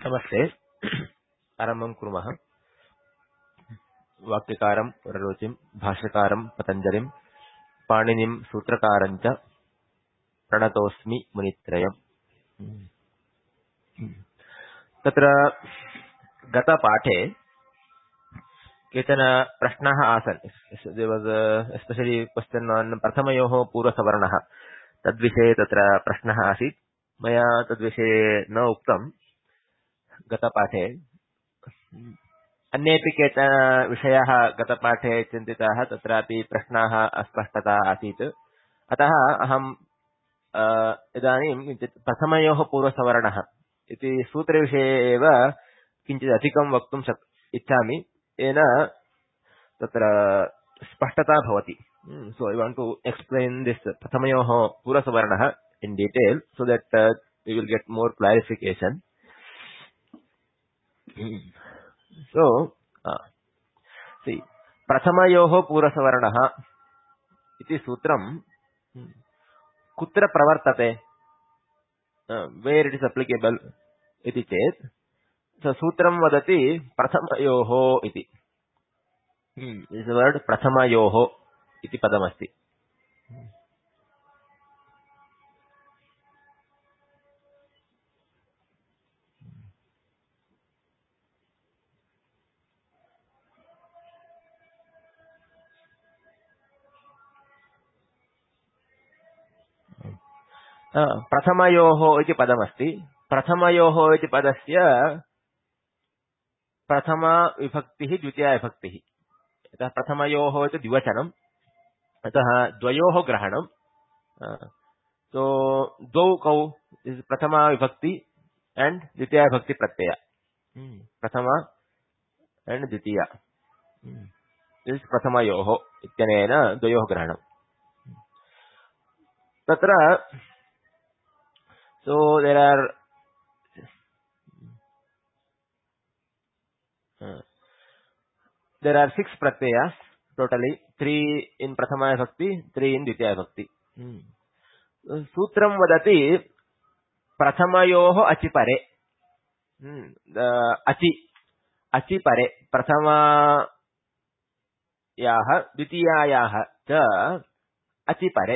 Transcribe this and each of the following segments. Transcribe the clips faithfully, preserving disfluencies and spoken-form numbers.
नमस्ते आरम्भं कुर्मः वाक्यकारं वररुचिं भाष्यकारं पतञ्जलिं पाणिनिं सूत्रकारं च प्रणतोऽस्मि मुनित्रयम् तत्र गतपाठे केचन प्रश्नाः आसन् there was a especially question on प्रथमयोः पूर्वसवर्णः तद्विषये तत्र प्रश्नः आसीत् मया तद्विषये न उक्तं गतपाठे अन्येपि केचन विषयाः गतपाठे चिन्तिताः तत्रापि प्रश्नाः अस्पष्टता आसीत् अतः अहं इदानीं किञ्चित् प्रथमयोः पूर्वसवर्णः इति सूत्रविषये एव किञ्चित् अधिकं वक्तुं शक् इच्छामि येन तत्र स्पष्टता भवति so I want to explain this प्रथमयोः पूर्वसवर्णः in detail so that uh, we will get more clarification. So, uh, see, प्रथमयोः पूर्वसवर्णः इति सूत्रं कुत्र प्रवर्तते, uh, where it is applicable इति चेत् so सूत्रं वदति प्रथमयोः इति. This word प्रथमयोः इति पदमस्ति. प्रथमयोः इति पदमस्ति. प्रथमयोः इति पदस्य प्रथमा विभक्तिः द्वितीया विभक्तिः. अतः प्रथमयोः इति द्विवचनम्. अतः द्वयोः ग्रहणम्. So द्वौ कौ is प्रथमा विभक्ति and द्वितीया विभक्ति प्रत्यय. प्रथमा and द्वितीया. This is प्रथमयोः इत्यनेन द्वयोः ग्रहणम्. तत्र so there are uh, there are six pratyayas totally, three in prathama vibhakti, three in dvitiya vibhakti. hmm. Sutram vadati prathamayoh achipare. hmm. The achi achipare prathama yaha dvitiyayaha cha achipare.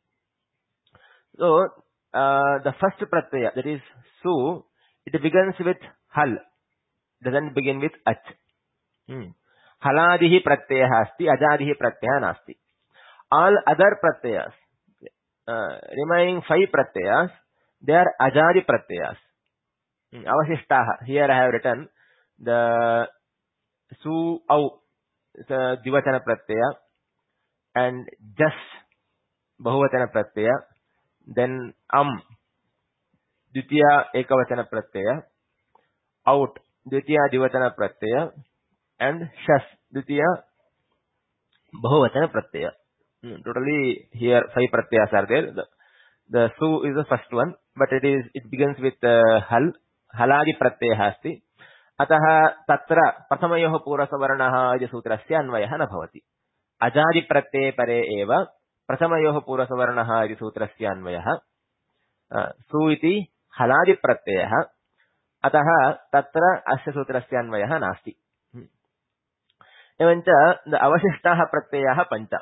So Uh, the first pratyaya, that is su, it begins with hal, doesn't begin with ach. Hmm. Haladihi pratyaya asti, ajadihi pratyaya nasti. All other pratyayas, uh, remaining five pratyayas, they are ajadi pratyayas. Hmm. Avashishtaha. Here I have written the su au, it's a divachana pratyaya, and jas, bahuvachana pratyaya. Then am, dvitiya ekavachana pratyaya, out, dvitiya divachana pratyaya, and shas, dvitiya bahuvachana pratyaya. Hmm, totally here five pratyayas are there. The, the su is the first one, but it is it begins with uh, hal, haladi pratyaya asti. Ataha tatra prathamayoh purvasavarnaha iti sutrasya अन्वयः न भवति. अजादि प्रत्यये परे एव प्रथमयोः पूर्वसवर्णः इति सूत्रस्य अन्वयः. सु इति हलादि प्रत्ययः, अतः तत्र अस्य सूत्रस्य अन्वयः नास्ति. एवञ्च अवशिष्टाः प्रत्ययाः पञ्च.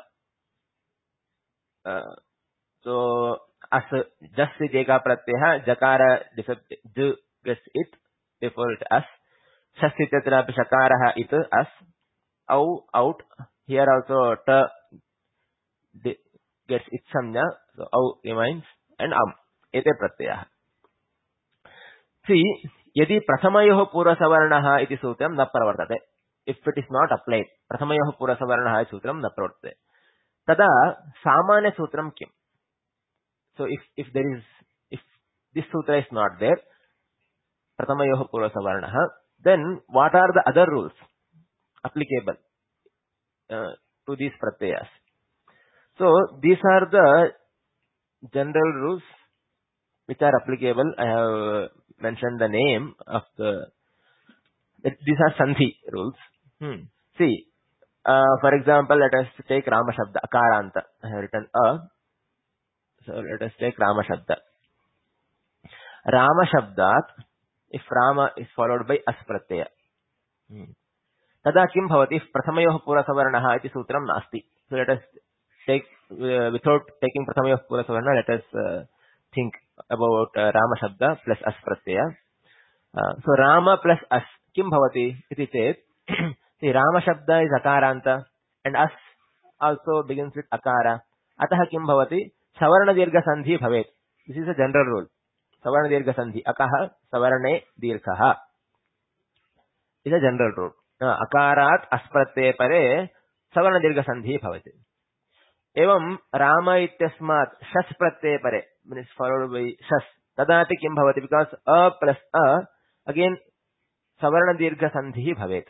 सो अस् जस् इति एकः प्रत्ययः, जकार ज गस् इत् therefore it अस्. शस् इत्यत्रापि शकारः इत् अस्. औ औट्, here also t gets its samnya, so au remains, and am ete pratyayah. See, yadi prathamayoh purvasavarnah iti sutram na pravartate, if it is not applied, prathamayoh purvasavarnah iti sutram na pravartate, tada samanya sutram kim. So if if there is, if this sutra is not there, prathamayoh purvasavarnah, then what are the other rules applicable uh, to these pratyayas? So these are the general rules which are applicable. I have mentioned the name of the, these are Sandhi rules. Hmm. See, uh, for example, let us take Rama Shabda, Akaranta. I have written a. So let us take Rama Shabda. Rama Shabdat if Rama is followed by as pratyaya. Hmm. Tada kim bhavati if prathamayoh purasavarnaha iti sutram nasti. So let us take, uh, without taking prathamayoh purasavarna, let us uh, think about uh, Rama Shabda plus as pratyaya. Uh, so Rama plus as kim bhavati iti chet. See, Rama Shabda is akaranta and as also begins with akara. Atah kim bhavati savarna dirgha sandhi bhavet. This is a general rule. Savarna dirgha sandhi. Akaha savarne dirghaha is a general rule. Uh, akarat aspratte pare savarna dirgha sandhi bhavati. Evam Rama ityasmat shas pratte pare, when it's followed by shas. Tadati kim bhavati, because a plus a, again savarna dirgha sandhi bhavet.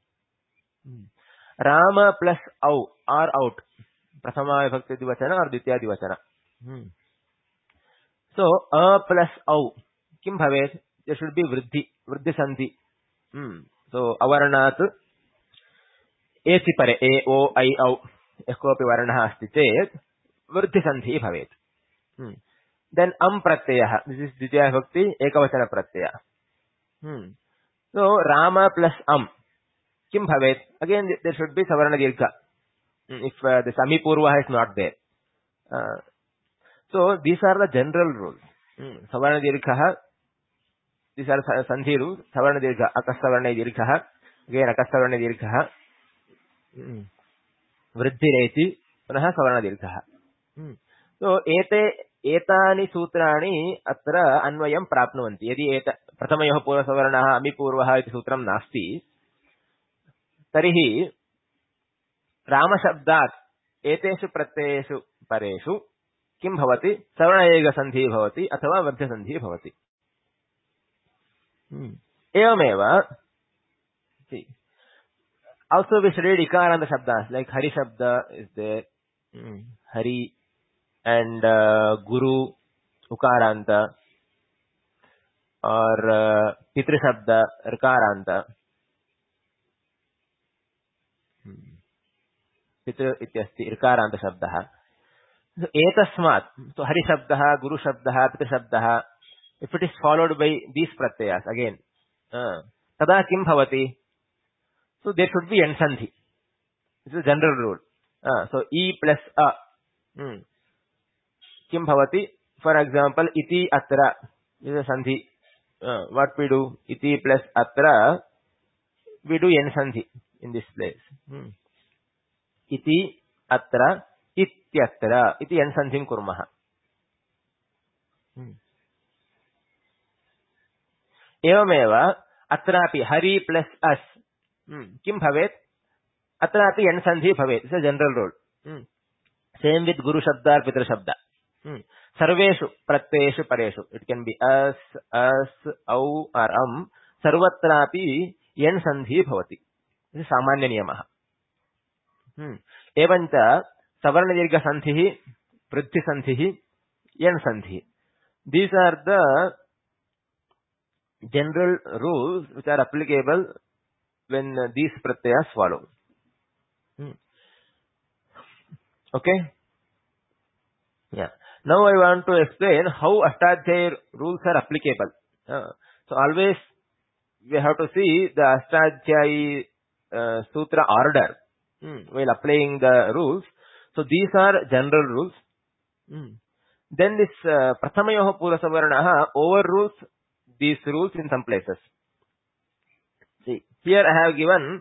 Rama plus au or out. Prathama vibhakti divachana or ditya divachana. Hmm. So a plus au kim bhavet? There should be vriddhi, vriddhi sandhi. Hmm. So avarnat eti pare a o I au ekopi varnah asti chet vriddhi sandhi bhavet. Hmm. Then am pratyaya. This is ditya vibhakti ekavachana pratyaya. Hmm. So Rama plus am kim bhavet? Again there should be savarna dirgha. If uh, the sami purva is not there. Uh, so these are the general rules. Hmm. Savarna dirgha. These are sandhi rules. Savarna dirgha. Akasavarna dirgha. Again akasavarna dirgha. Vriddhi reti. Punaha savarna dirgha. Hmm. So ete etani sutrani atra anvayam prapnuvanti. Yadi eta prathamayoh purva savarnaha ami purvaha iti sutram nasti. Tarihi Rama Shabdat eteshu pratyeshu pareshu kim bhavati savarna ega sandhi bhavati athava vardha sandhi bhavati. Hmm. Evameva, see, also we studied ikaranta shabdas like Hari Shabda is there, hmm. Hari and uh, Guru ukaranta or uh, Pitri Shabda rikaranta. Pitru ityasti rikaranta shabdaha. So etasmat, so Hari Shabdaha, Guru Shabdaha, Pitru Shabdaha, if it is followed by these pratyayas again, uh, tada kim bhavati? So there should be end sandhi. This is a general rule. Uh, so e plus a. Hmm. Kim bhavati? For example, iti atra. This is a sandhi. Uh, what we do? Iti plus atra. We do end sandhi in this place. Hmm. Iti atra ityatra. Iti end sandhim kurmaha. Hmm. Evameva atrapi Hari plus as. Hmm. Kim bhavet? Atrapi end sandhi bhavet. This is a general rule. Hmm. Same with Guru Shabda or Pitru Shabda. Hmm. Sarveshu pratyeshu pareshu. It can be as, as, au or am. Sarvatrapi end sandhi bhavati. This is samanya niyamaha. Hmm. Evanta savarna dirgha sandhi, vriddhi sandhi, end sandhi. These are the general rules which are applicable when uh, these pratyayas follow. Hmm. Okay? Yeah. Now I want to explain how Ashtadhyayi rules are applicable. Uh, so always we have to see the Ashtadhyayi uh, sutra order hmm, while applying the rules. So these are general rules. Hmm. Then this uh, Prathamayoh Purasavarnaha overrules these rules in some places. See, here I have given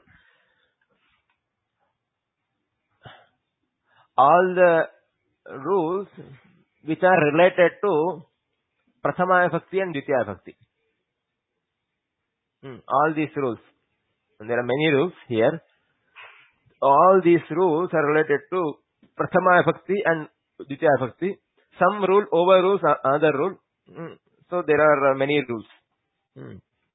all the rules which are related to Prathama Vibhakti and Ditya Vibhakti. Hmm. All these rules. And there are many rules here. All these rules are related to Prathama Vibhakti and Ditya Vibhakti. Some rule overrules another rule. Hmm. So there are many rules. Hmm.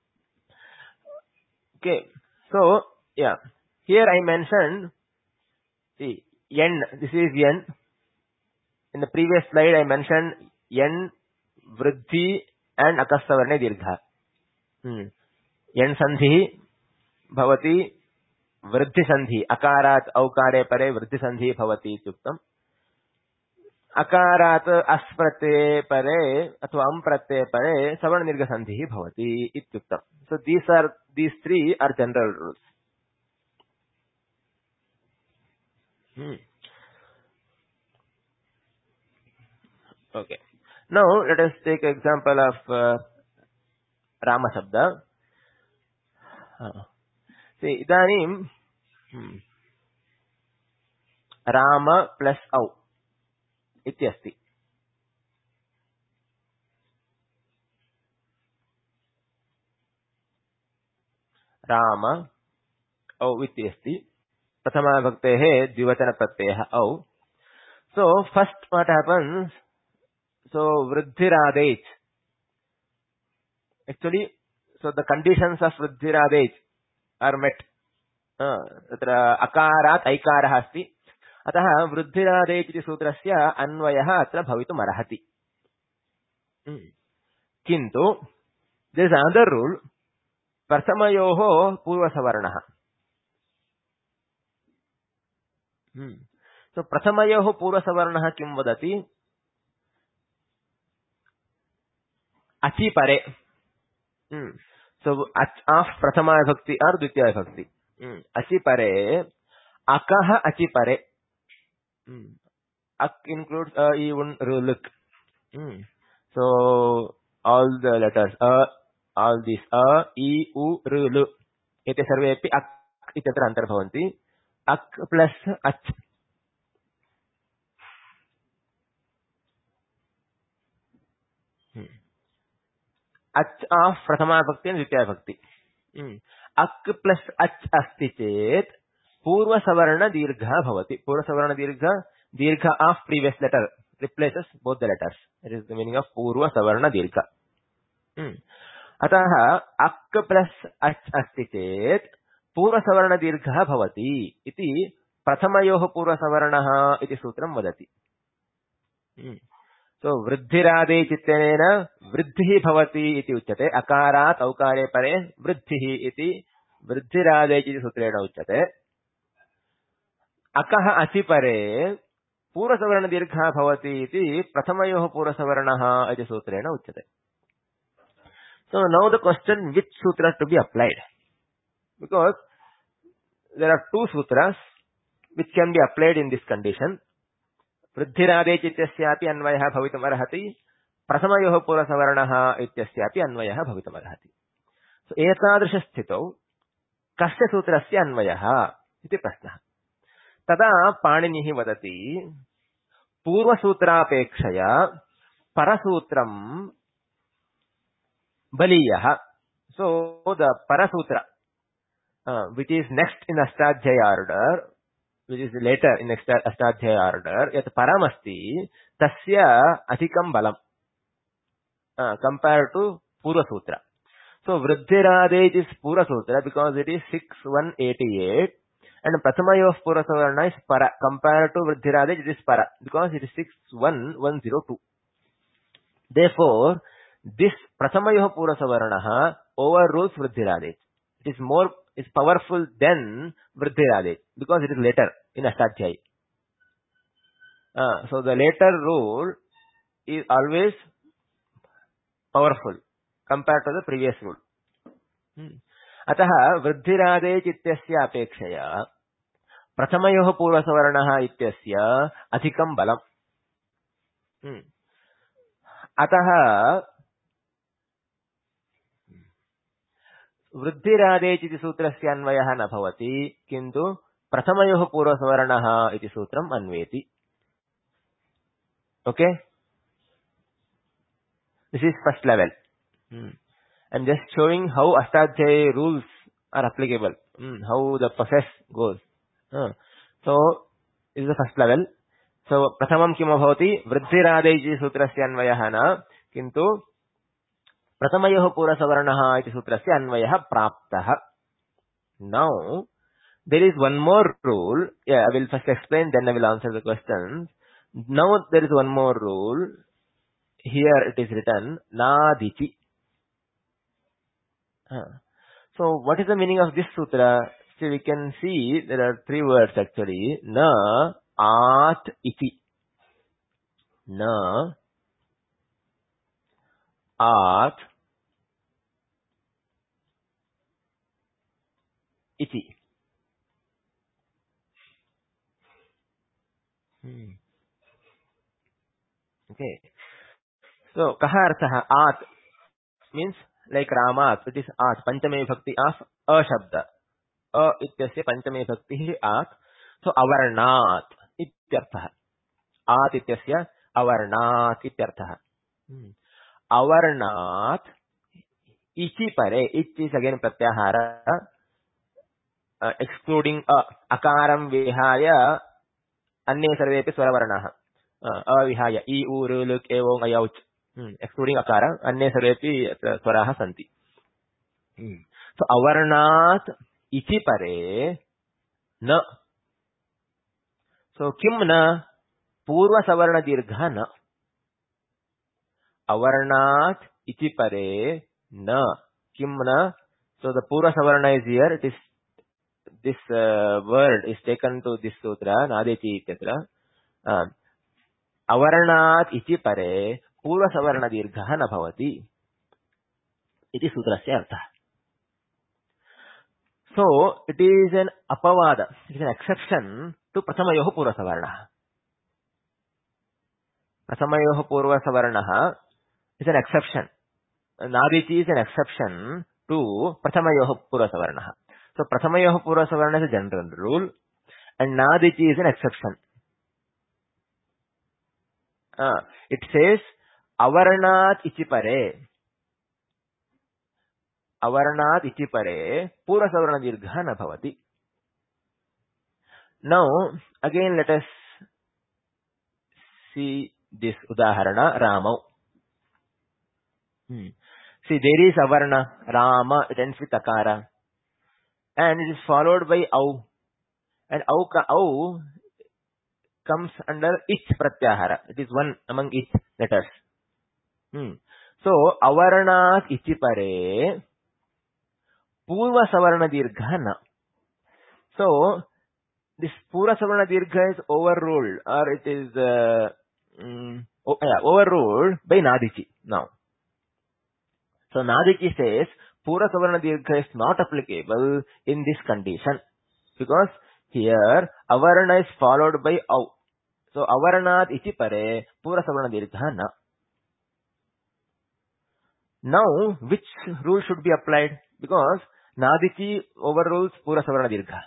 Okay. So, yeah. Here I mentioned, see, N. This is N. In the previous slide I mentioned N, Vriddhi and Akasavarne Dirgha. Hmm. N Sandhi, Bhavati, Vriddhi Sandhi. Akarat, Aukare Pare, Vriddhi Sandhi, Bhavati, Tuktam. अकारात् अस् प्रत्यये परे अथवा अम् प्रत्यये परे सवर्णदीर्घसन्धिः भवति इत्युक्तम्. So these are these three are general rules. Hmm. Okay. Now let us take example of uh, Rama Shabda. Uh, see, idanim hmm, Rama plus au इति अस्ति. राम औ इति अस्ति. प्रथमाविभक्तेः द्विवचनप्रत्ययः औ. So first what happens? So वृद्धिरादेश. Actually, so the conditions of वृद्धिरादेश are met. तत्र अकारात् ऐकारः अस्ति. अतः वृद्धिरादेश इति सूत्रस्य अन्वयः अत्र भवितुम् अर्हति. किन्तु there is another rule. प्रथमयोः पूर्वसवर्णः. So प्रथमयोः पूर्वसवर्णः किं वदति? अचि परे. So of प्रथमा विभक्ति और द्वितीय विभक्ति. अचि परे अकः अचि परे. Ak includes a, e, un, r, luk. So all the letters a, all these a, e, u, r, lu. एते सर्वेपि अक् इत्यत्र अन्तर्भवन्ति. अक् प्लस् अच्. अच् आफ् प्रथमा विभक्ति द्वितीया विभक्ति. अक् प्लस् अच् अस्ति चेत् पूर्वसवर्णदीर्घः भवति. पूर्वसवर्णदीर्घ दीर्घ of previous letter replaces both the letters. It is the meaning of पूर्वसवर्णदीर्घ. अतः अक् प्लस् अच् अस्ति चेत् पूर्वसवर्णदीर्घः भवति इति प्रथमयोः पूर्वसवर्णः इति सूत्रं वदति. So वृद्धिरादेश इत्यनेन वृद्धिः भवति इति उच्यते. अकारात् औकारे परे वृद्धिः इति वृद्धिरादेश इति सूत्रेण उच्यते. अकः अचि परे पूर्वसवर्णदीर्घः भवति इति प्रथमयोः पूर्वसवर्णः इति सूत्रेण उच्यते. So now the question, which sutra to be applied? Because there are two sutras which can be applied in this condition. वृद्धिरादेश इत्यस्यापि अन्वयः भवितुम् अर्हति. प्रथमयोः पूर्वसवर्णः इत्यस्यापि अन्वयः भवितुम् अर्हति. So एतादृशस्थितौ कस्य सूत्रस्य अन्वयः इति प्रश्नः. तदा पाणिनिः वदति पूर्वसूत्रापेक्षया परसूत्रं बलीयः. So the parasutra uh, which is next in Ashtadhyaya order, which is later in Ashtadhyaya order, yat param asti tasya adhikam balam uh, compared to Purva Sutra. So Vruddhiradesh is Purva Sutra because it is six one eighty-eight and Prathamayo of Purva Savarna is para. Compared to Vruddhiradesh it is para because it is six one one zero two. Therefore, this Prathamayo Purva Savarna overrules Vruddhiradesh. It is more is powerful than Vruddhiradesh because it is later in Ashtadhyaya. Uh, so the later rule is always powerful compared to the previous rule. अतः वृद्धिरादेश इत्यस्य अपेक्षया प्रथमयोः पूर्वसवर्णः इत्यस्य अधिकं बलम्. अतः वृद्धिरादेश इति सूत्रस्य अन्वयः न भवति किन्तु प्रथमयोः पूर्वसवर्णः इति सूत्रम् अन्वेति. Okay, this is first level. hmm. I'm just showing how Ashtadhyaya rules are applicable, hmm. how the process goes. uh. So this is the first level. So प्रथमं किम् भवति? वृद्धिरादेश इति सूत्रस्य अन्वयः न किन्तु प्रथमयोः पूर्वसवर्णः इति सूत्रस्य अन्वयः प्राप्तः. Now there is one more rule. Yeah, I will first explain, then I will answer the questions. Now there is one more rule. Here it is written Nadichi. Uh. So what is the meaning of this sutra? See, we can see there are three words actually. Na, At, Iti. न, आत्, इति. Hmm. Okay. So, kaha artha? At means like Ramat. It is at. Panchame Vibhakti of a shabda. A ityasya panchame Vibhakti at. So, avarnat ityartha. At ityasya avarnat ityartha. Hmm. Avarnat ichi pare. Ich is again pratyahara. Uh, excluding a. Akaram vihaya. Anne sarvepi swaravarnaha. अविहाय इ उ ऋ लृ एवं अयौच excluding अकार अन्ये सर्वेपि स्वराः सन्ति. सो अवर्णात् इति परे न. सो किं न? पूर्वसवर्ण दीर्घः न. अवर्णात् इति परे न. किं न? सो द पूर्वसवर्ण is here. It is this uh, word is taken to this sutra nadeti ityatra. uh, अवर्णात् इति परे पूर्वसवर्ण दीर्घः न भवति इति सूत्रस्य अर्थः. So it is an अपवाद, it is an exception to प्रथमयोः पूर्वसवर्णः. प्रथमयोः पूर्वसवर्णः is an exception. नादिति is an exception to प्रथमयोः पूर्वसवर्णः. So प्रथमयोः पूर्वसवर्णः is a general rule and नादिति is an exception. Uh, it says avarnat ichi pare. Avarnat ichi pare pura savarna dirgha na bhavati. Now again let us see this udaharana Ramau. Hmm. See, there is avarna Rama, it ends with akara and it is followed by au, and au ka au comes under ich pratyahara. It is one among ich letters. Hmm. So, avarnat ichi pare purva savarna dirgha na. So, this purva savarna dirgha is overruled or it is uh, mm, oh, yeah, overruled by nadichi now. So, nadichi says purva savarna dirgha is not applicable in this condition because here avarna is followed by au. So, avarnat ichi pare pura savarna dirgha na. Now, which rule should be applied? Because nadichi overrules pura savarna dirgha.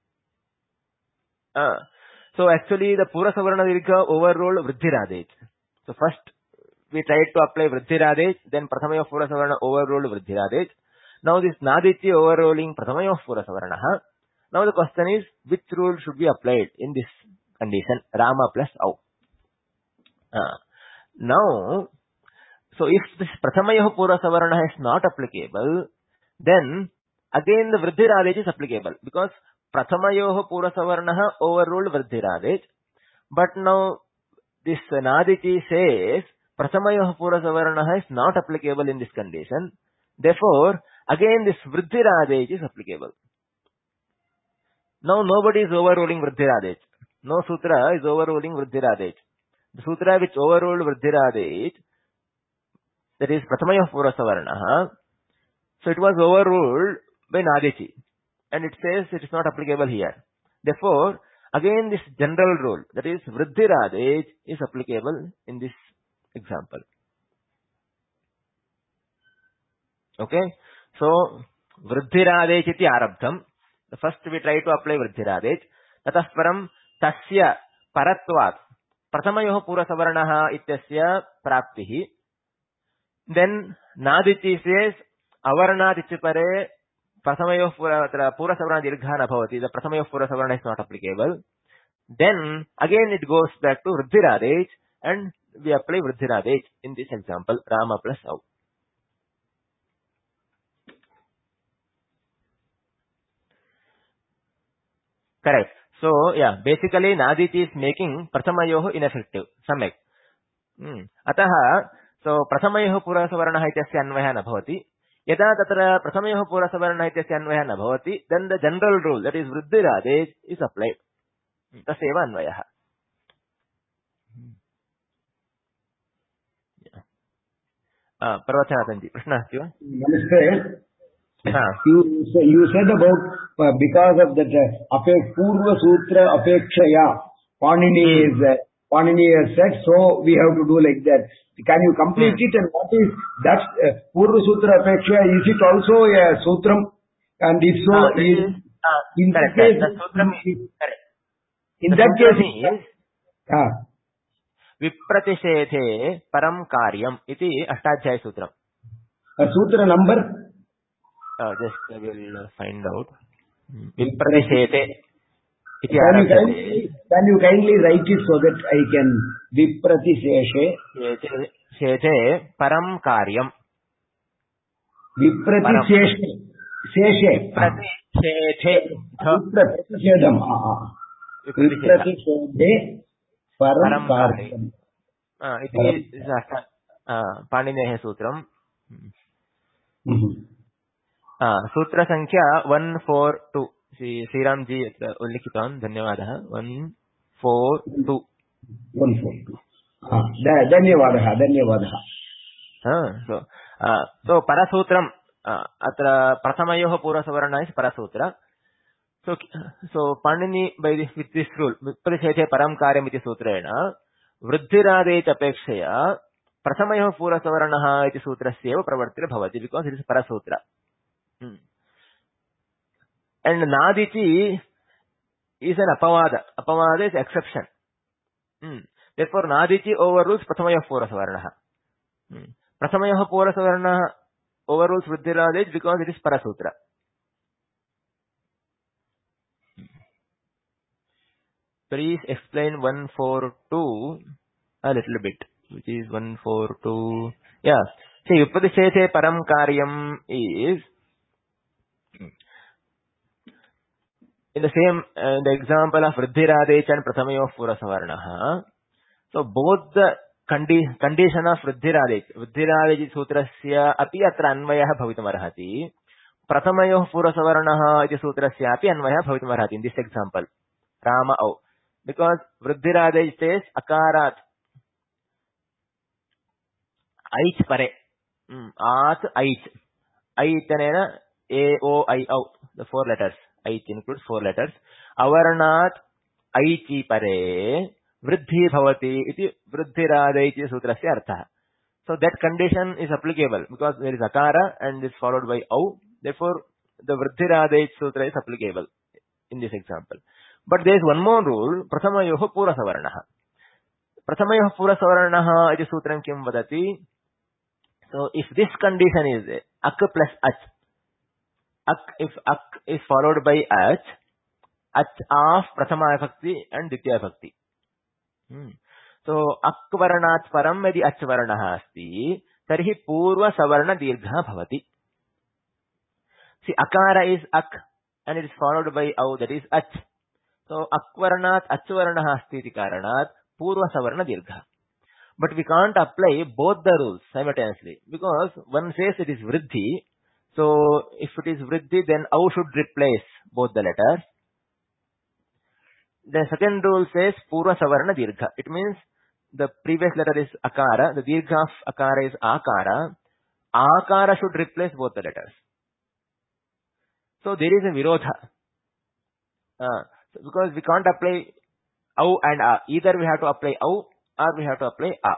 Uh, so, actually, the pura savarna dirgha overruled vridhiradej. So, first we tried to apply vridhiradej, then prathamaya pura savarna overruled vridhiradej. Now, this nadichi overruling prathamaya pura savarna. Now, the question is, which rule should be applied in this condition? Rama plus au. Uh, now, so if this prathamayoh pura savarna is not applicable, then again the vridhiradej is applicable because prathamayoh pura savarna overruled vridhiradej. But now this nadichi says prathamayoh pura savarna is not applicable in this condition. Therefore, again this vridhiradej is applicable. Now nobody is overruling vridhiradej. No sutra is overruling vridhiradej. The sutra which overruled vridhiradej, that is prathamayah pura savarna, so it was overruled by nadichi and it says it is not applicable here. Therefore, again this general rule, that is vridhiradej, is applicable in this example. Okay, so vridhiradej iti arabdham. First we try to apply vridhiradej. Tatah param tasya paratvat prathamayoh pura savarnaha ityasya praptihi. Then nadichi says avarnat ichi pare prathamayoh pura pura savarna dirgha na bhavati. The prathamayoh pura savarna is not applicable. Then again it goes back to vridhiradej and we apply vridhiradej in this example Rama plus au. Correct. So, yeah, basically nadichi is making prathamayoh ineffective. Samek. Hmm. Ataha, so prathamayoh pura savarna ityasya अन्वयः न भवति. यदा तत्र प्रथमयोः pura savarna ityasya अन्वयः न भवति, then the general rule, that is vridhiradej, is applied. तस्यैव अन्वयः. Parvatanatanji, Prashna अस्ति वा? Namaste. हाँ. You you said about uh, because of that uh, ape Purva Sutra Apekshaya, Panini Hmm. is uh, Panini has said, so we have to do like that. Can you complete Hmm. it, and what is that uh, Purva Sutra Apekshaya? Is it also a sutram? And if so, Ah, that in, is ah, in that correct. Correct. case, The sutram in, is in correct. in The that sutram case, is uh, विप्रतिषेधे परम कार्यम इति अष्टाध्याय सूत्रम. a sutra number. Uh, just I will find out. विप्रतिषेधे इति Can you आरभ्यते. kindly, can you kindly write it so that I can vipratiseshe? शेधे शेधे परम कार्यम. Vipratiseshe. Seshe. विप्रतिषेधे ध Vipratisesham. विप्रतिषेध Vipratiseshe param परम कार्य. karyam. Uh, इति पाणिनेः सूत्रम. सूत्र संख्या one forty-two. श्री श्रीराम जी अत्र उल्लिखितवान्. धन्यवादः. one forty-two. one forty-two. धन्यवादः धन्यवादः. so uh, so parasutram uh, atra prathamayoh purasvarna is parasutra. So so Panini by this with this rule vipratishethe param karyam iti sutrena वृद्धिरादेच अपेक्षया प्रथमयोः पूर्वसवर्णः इति सूत्रस्य एव प्रवर्तिर् भवति, because it is parasutra. Hmm. And Nadichi is an apavada. Apavada is exception. Hmm. Therefore, Nadichi overrules Prathamayoh Purasvarnaha. Hmm. Prathamayoh Purasvarnaha overrules Vruddhiradej because it is parasutra. Please explain one forty-two a little bit, which is one forty-two. Yeah. See, Upadishethe Param Karyam is in the same, uh, in the example of Vruddhiradech and Prathamayoh Purasavarnaha. So both the condi- condition of Vruddhiradech, Vruddhiradech Sutrasya api atra anvayah bhavitum-arhati. Prathamayoh Purasavarnaha iti Sutrasya api anvayah bhavitum-arhati in this example. Rama au. Because Vruddhiradech says akarat. Aich pare. Mm, at aich. Aitanena A, O, I, O. The four letters. Aich includes four letters. Avarnat aichi pare. Vruddhi bhavati iti Vruddhiradech sutrasya artha. So that condition is applicable because there is akara and is followed by au. Therefore, the Vruddhiradech sutra is applicable in this example. But there is one more rule. Prathamayoh Purasavarnaha. Prathamayoh Purasavarnaha iti sutram kim vadati. So if this condition is ak plus ach, ak if ak is followed by ach, ach of prathama vibhakti and ditya vibhakti. Hmm. So ak varnat param yadi ach varnah asti, tarhi purva savarna dirgha bhavati. See, akara is ak and it is followed by au, that is ach. So ak varnat ach varnah asti iti karanat purva savarna dirgha. But we can't apply both the rules simultaneously because one says it is vriddhi. So if it is vriddhi, then au should replace both the letters. The second rule says purva savarna dirgha. It means the previous letter is akara, the dirgha of akara is akara. Akara should replace both the letters. So there is a virodha. Uh, because we can't apply au and a. Either we have to apply au or we have to apply a.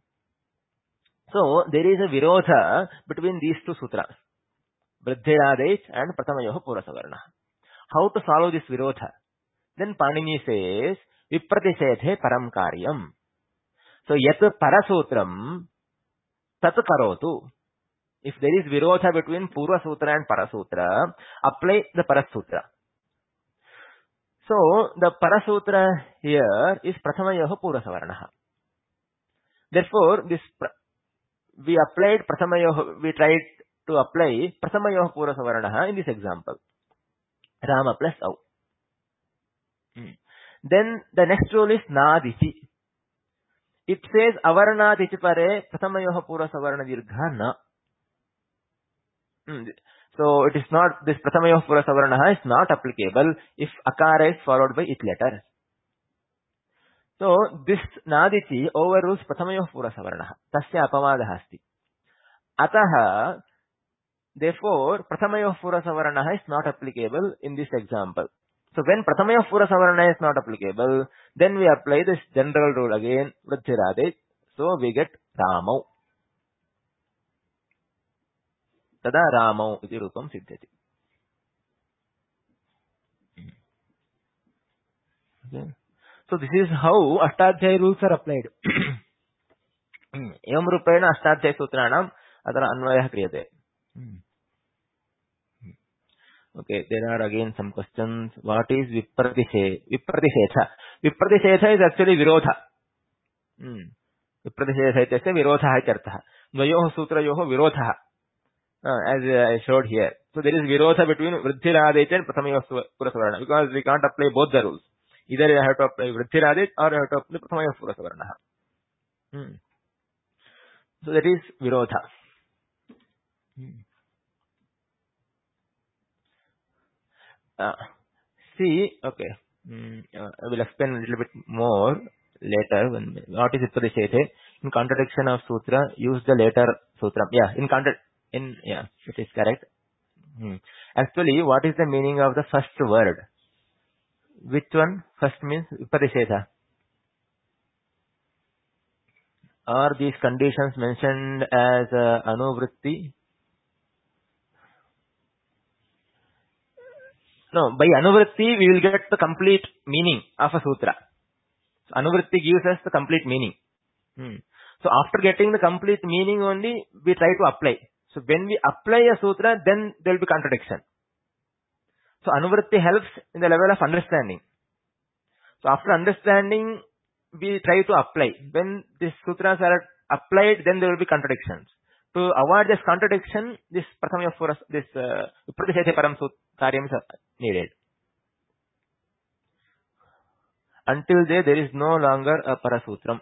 So there is a virodha between these two sutras, Vruddhiradech and Prathamayoh Purasavarna. How to solve this virodha? Then Panini says, Vipratishethe param karyam. So yat parasutram tat karotu. If there is virodha between Purva Sutra and Parasutra, apply the Parasutra. So the Parasutra here is Prathamayoh Purasavarnaha. Therefore, this we applied Prathamayoh, we tried to apply Prathamayoh Purasavarnaha in this example. Rama plus au. Hmm. Then the next rule is Nadichi. It says Avarnat ichi pare Prathamayoh Purasavarna dirgha na. Hmm. So it is not, this Prathamayoh Purasavarnaha is not applicable if akara is followed by it letter. So this Nadichi overrules Prathamayoh Purasavarnaha. Tasya apavadaha asti. Ataha, therefore, Pratamayoh Purasavarana is not applicable in this example. So when Pratamayoh Purasavarana is not applicable, then we apply this general rule again, Vruddhirade. So we get Ramau. Tada Ramau iti rupam siddhati. Okay. So this is how Ashtadhyaya rules are applied. Evam rupena Ashtadhyaya sutranam atara anvayah kriyate. Okay, there are again some questions. What is Vipratishe? Vipratishetha. Vipratishetha is actually Virodha. Hmm. Vipratishetha is Virodha ityartha. Dvayoh sutrayoh Virodha. Uh, as uh, I showed here. So there is Virodha between Vruddhiradit and Pratamayoh Purasavarana because we can't apply both the rules. Either you have to apply Vruddhiradit or you have to apply Pratamayoh Purasavarana. Hmm. So that is Virodha. Hmm. Uh, see, okay. Mm, uh, I will explain a little bit more later. When, what is Vipratishethe? In contradiction of sutra, use the later sutra. Yeah, in contra- in yeah, it is correct. Hmm. Actually, what is the meaning of the first word? Which one first means Vipratishetha? Are these conditions mentioned as uh, anuvritti? No, by anuvritti we will get the complete meaning of a sutra. So anuvritti gives us the complete meaning. Hmm. So after getting the complete meaning only, we try to apply. So when we apply a sutra, then there will be contradiction. So anuvritti helps in the level of understanding. So after understanding, we try to apply. When these sutras are applied, then there will be contradictions. To avoid this contradiction, this Prathamaya Puras, this uh, Vipratishethe Param Karyam is needed. Until there, there is no longer a Parasutram.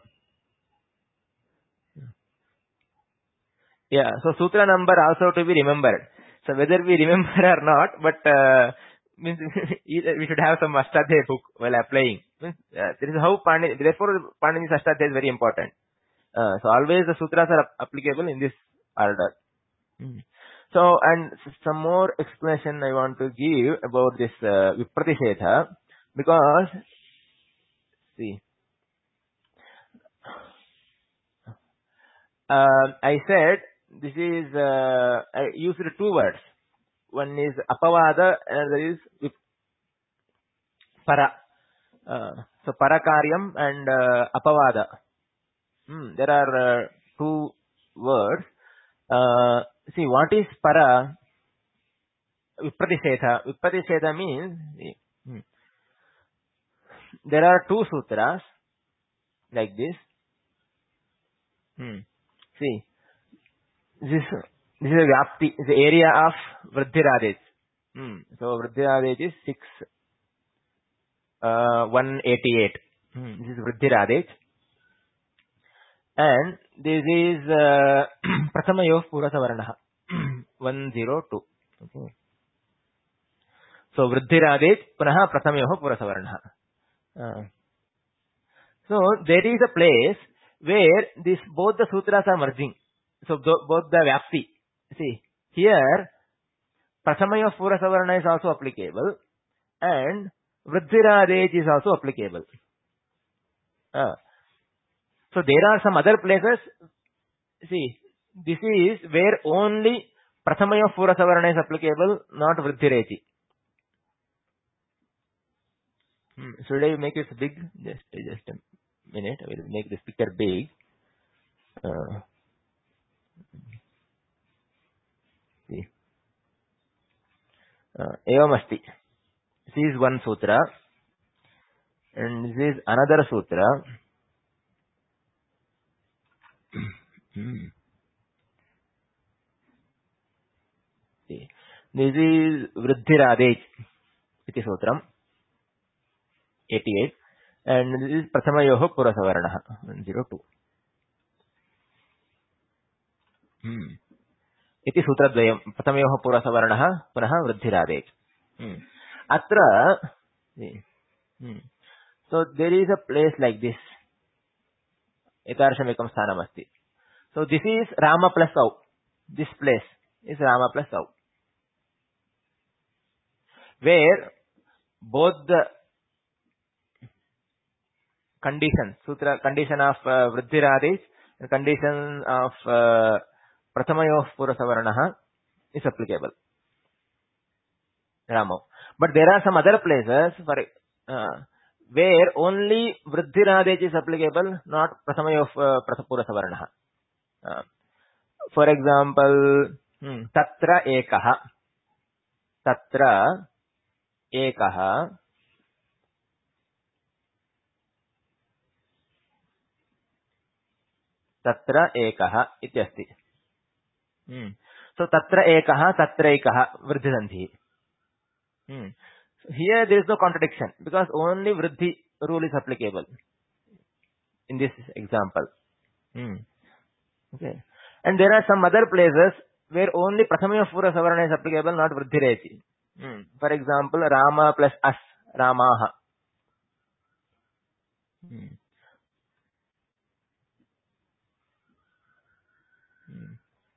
Yeah, so sutra number also to be remembered. So whether we remember or not, but uh, means either we should have some Ashtadhyaya book while applying. Means, uh, this is how Pandini, therefore Pandini's Ashtadhyaya is very important. Uh, so always the sutras are applicable in this order. Mm. So, and some more explanation I want to give about this uh, Vipratishetha, because, see, uh, I said this is, uh, I used two words. One is Apavada, another is Vip- Para. Uh, so, Parakaryam and uh, Apavada. Hmm, there are uh, two words. Uh, see, what is Para? Vipratishetha. Vipratishetha means, hmm, there are two sutras like this. Hmm. See, this, this is a Vyapti, the area of Vruddhiradej. Hmm. So, Vruddhiradej is six, uh, one eighty-eight. Hmm. This is Vruddhiradej. And this is uh, Pratamayoh Purasavaranaha. one oh two. Okay. So, Vruddhiradej, punaha Pratamayoh Purasavaranaha. Uh, so, there is a place where this both the sutras are merging. So, th- both the Vyapti. See, here, Pratamayoh Purasavarana is also applicable and Vruddhiradej is also applicable. Uh, so, there are some other places. See, this is where only Pratamayoh Purasavarana is applicable, not Vruddhirechi. Hmm. Should I make it big? Just, just a minute. I will make this picture big. Uh, see. Uh, Evam asti. This is one sutra. And this is another sutra. Hmm. See. This is Vruddhiradej. Iti sutram. eighty-eight. And this is Pratamayoh Purasavaranaha. one oh two. Hmm. Iti sutradvayam. Pratamayoh Purasavaranaha. Punaha Vruddhiradej. Hmm. Atra. See. Hmm. So there is a place like this. Etarshamekam sthanam asti. So this is Rama plus Au. this place is Rama plus Au. Where both the conditions, sutra condition of uh, Vriddhiradesh and condition of uh, Prathamayoh Purasavaranaha is applicable. Ramo. But there are some other places for uh, where only Vriddhiradesh is applicable, not Prathamayoh uh, Purasavaranaha. Uh, for example, hmm, Tatra Ekaha. Tatra Ekaha. Tatra Ekaha ityasti. Hmm. So Tatra Ekaha, Tatra Ekaha, Vriddhisanti. Hmm. Here there is no contradiction because only Vriddhi rule is applicable in this example. Hmm. Okay. And there are some other places where only Prathamayoh Purasavarana is applicable, not Vriddhirechi. Hmm. For example, Rama plus As, Ramaha. Hmm. Hmm.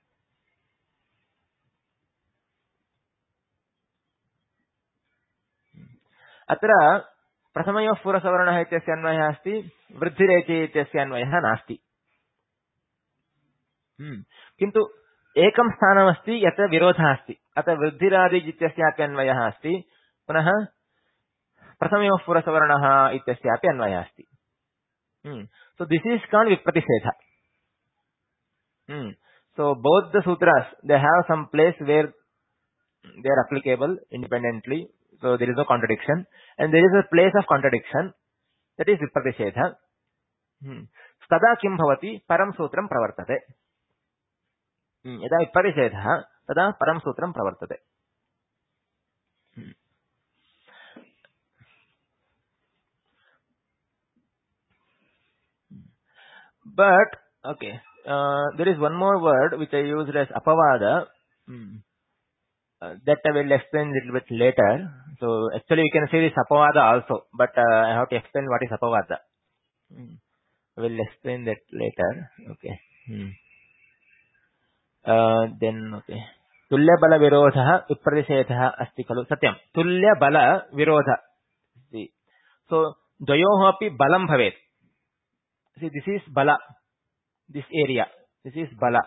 अत्र प्रथमयोः पुरसवर्णः इत्यस्य अन्वयः अस्ति, वृद्धिरेचि इत्यस्य अन्वयः नास्ति. किन्तु एकं स्थानमस्ति यत्र विरोधः अस्ति. अत्र वृद्धिरादिज् इत्यस्यापि अन्वयः अस्ति, पुनः प्रथमयोः पुरसवर्णः इत्यस्यापि अन्वयः अस्ति. So this is called vipratisedha. So both the sutras, they have some place where they are applicable independently. So there is no contradiction. And there is a place of contradiction. That is vipratisedha. Tada kim bhavati param sutram pravartate. Yada vipratisedha, tada param sutram pravartate. But, okay, uh, there is one more word which I used as apavada. Hmm. Uh, that I will explain a little bit later. So actually you can say this apavada also, but uh, I have to explain what is apavada. Hmm. I will explain that later. Okay. Hmm. Uh, then, okay. Tulya bala virodha vipratisedha asti khalu. Satyam. Tulya bala virodha. See. So, dvayoh api balam bhavet. See, this is bala. This area. This is bala.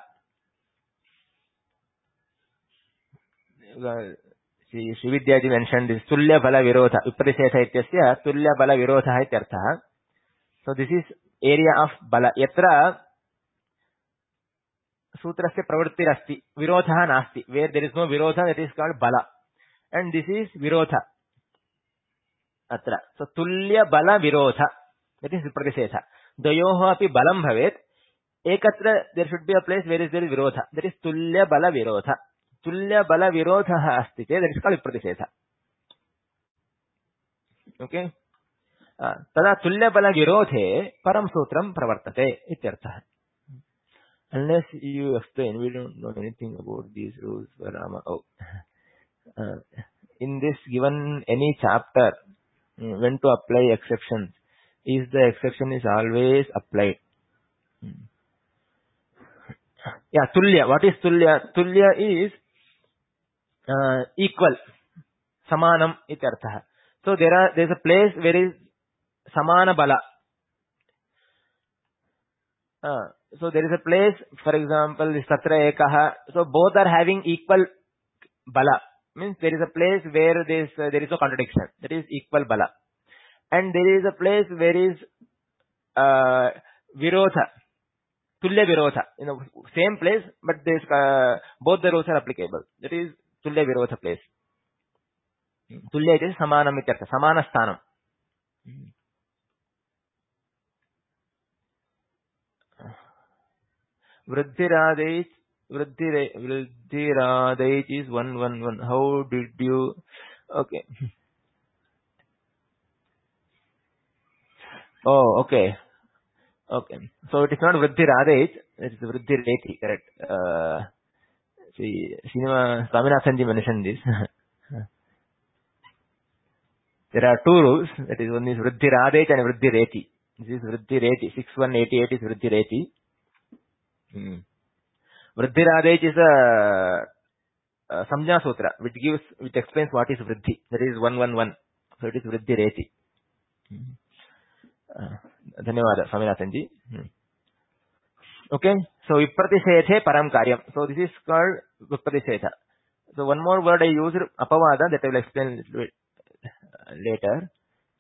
Uh, see, Srividyaji mentioned this tulya bala virodha. Vipratisedha ityasya tulya bala virodha ityartha. So this is area of bala. Yatra sutrasya pravrittirasti. Virodha nasti. Where there is no virodha, that is called bala. And this is virodha. Atra. So tulya bala virodha. That is vipratisedha. Dvayoh api balam bhavet. Ekatra, there should be a place where is there is virodha. That is tulya bala virodha. Tulya bala virodha asti. That is called vipratisedha. Okay. Uh, tada tulya bala virodhe param sutram pravartate ityartha. Unless you explain, we don't know anything about these rules for Rama. Oh. Uh, in this given any chapter, when to apply exceptions, is the exception is always applied. Yeah, tulya. What is tulya? Tulya is uh, equal. Samanam ityartha. So there are there is a place where is samana bala. Uh, so there is a place, for example, this tatra ekaha. So both are having equal bala. Means there is a place where there is uh, there is no contradiction. That is equal bala. And there is a place where is uh, virodha. Tulya virodha. You know, same place, but this uh, both the rules are applicable. That is tulya virodha place. Tulya is samanam ityartha. Samana sthanam. Vriddhiradech, Vriddhire, Vriddhiradech is one one one. How did you? Okay. Oh, okay. Okay. So it is not Vriddhiradech, it is Vriddhireti, correct. Uh, see, Srinivasa Swaminathanji mentioned this. There are two rules. That is, one is Vriddhiradech and Vriddhireti. This is Vriddhireti. six one eight eight is Vriddhireti. Hmm. Vriddhiradej is a, a Samjna Sutra, which gives, which explains what is Vriddhi. That is one one one. So it is Vriddhireti. Uh, Dhanyawada, Swaminathanji. Hmm. Okay, so Vipratishethe Param Karyam. So this is called Vipratishetha. So one more word I used, Apavada, that I will explain a little bit later.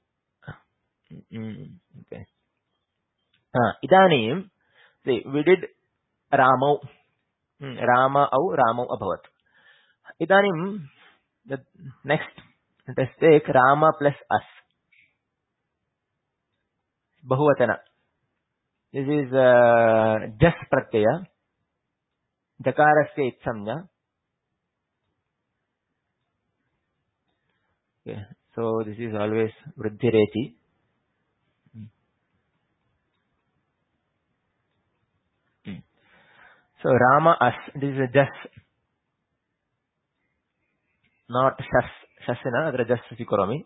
Mm, okay. Uh, Idanim, see, we did Ramo. Hmm, Rama au Ramo abhavat. Idanim, the next, let us take Rama plus us. Bahuvatana. This is uh, jas pratyaya. Jakarasya itsamnya. Okay. So this is always Vriddhireti. Hmm. So Rama us. This is a jas. Not shas. Shasina. Adra jas sikoromi.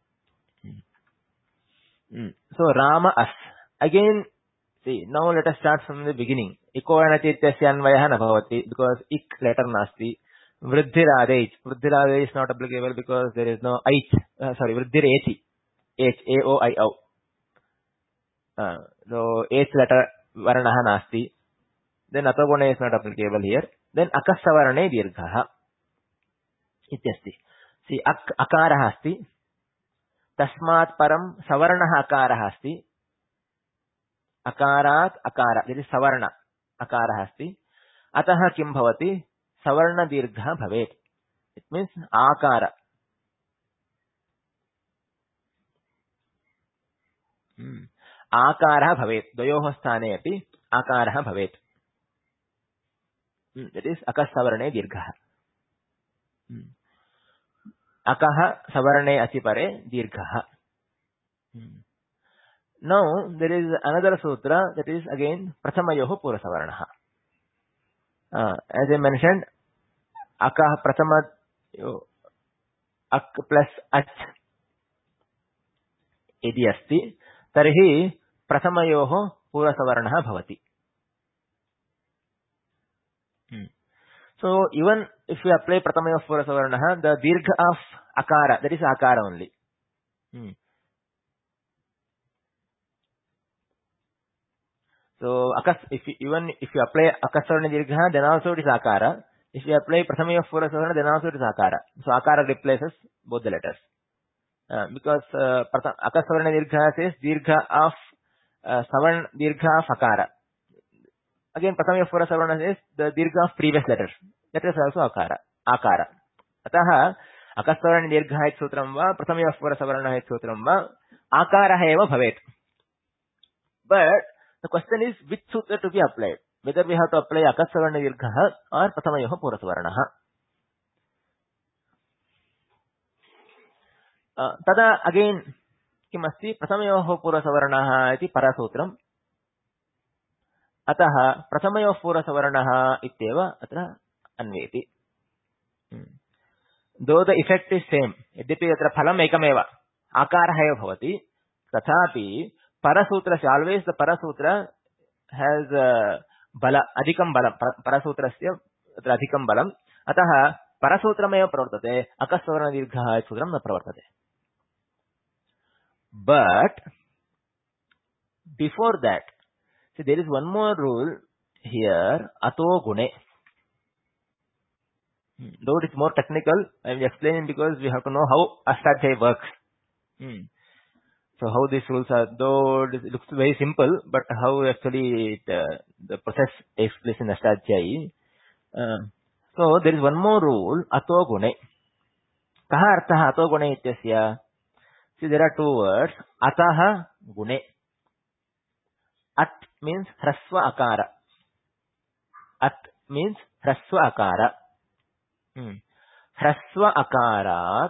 Hmm. So Rama us. Again, see, now let us start from the beginning. Iko anachityasya anvayah na bhavati, because ik letter nasti. Vriddhiradej. Vriddhiradej is not applicable because there is no ich. Uh, sorry, Vriddhireti. H, A, O, I, O. Uh, so H letter varanaha nasti. Then atogune is not applicable here. Then akasavarane dirghaha. Ityasti. See, ak, akaraha asti. Tasmat param savarnaha akaraha asti. Akarat akara. That is savarna. Akara asti. Ataha kim bhavati? Savarna dirgha bhavet. It means akara. Hmm. Akara bhavet. Doyoho sthane api akara bhavet. Hmm. That is akasavarne dirgha. Hmm. Akaha savarne achipare dirgha. Hmm. Now, there is another sutra that is again Prathamayoho Pura Savarnaha. Uh, as I mentioned, Akah Prathama Ak plus Ach Edi Asti. Tarhi Prathamayoho Pura Savarnaha Bhavati. Hmm. So, even if you apply Prathamayoho Pura Savarnaha, the Dirgha of Akara, that is Akara only. Hmm. So, akas, if you, even if you apply akasarana dirgha, then also it is akara. If you apply prathama of pura savarna, then also it is akara. So, akara replaces both the letters. Uh, because uh, akasarana dirgha says dirgha of uh, savarna dirgha of akara. Again, prathama of pura savarna says the dirgha of previous letters. That is also akara. Akara. Ataha akasarana dirgha it sutram va prathama of pura savarna it sutram va akara eva bhavet. But the question is which sutra to be applied. Whether we have to apply akasavarna dirgha or prathamayoho purasavarnaha. Uh, tada again kimasti prathamayoho purasavarnaha iti parasutram. Ataha prathamayoho purasavarnaha ityeva atra anveti. Hmm. Though the effect is same, yadyapi atra phalam ekameva akara eva bhavati, tathapi Parasutra, always the Parasutra has uh, bala, adhikam balam. Parasutrasya adhikam balam. Ataha Parasutramaya pravartate, akasavarna dirgha sutram na pravartate. But before that, see, there is one more rule here, ato gune. Though it is more technical, I am explaining because we have to know how Ashtadhyayi works. Hmm. So how these rules are, though it looks very simple, but how actually it, uh, the process takes place in Ashtadhyayi. Uh, so there is one more rule, ato gune. Kaha arthaha ato gune ityasya? See, there are two words, ataha gune. At means hrasva akara. At means hrasva akara. Hmm. Hrasva akarat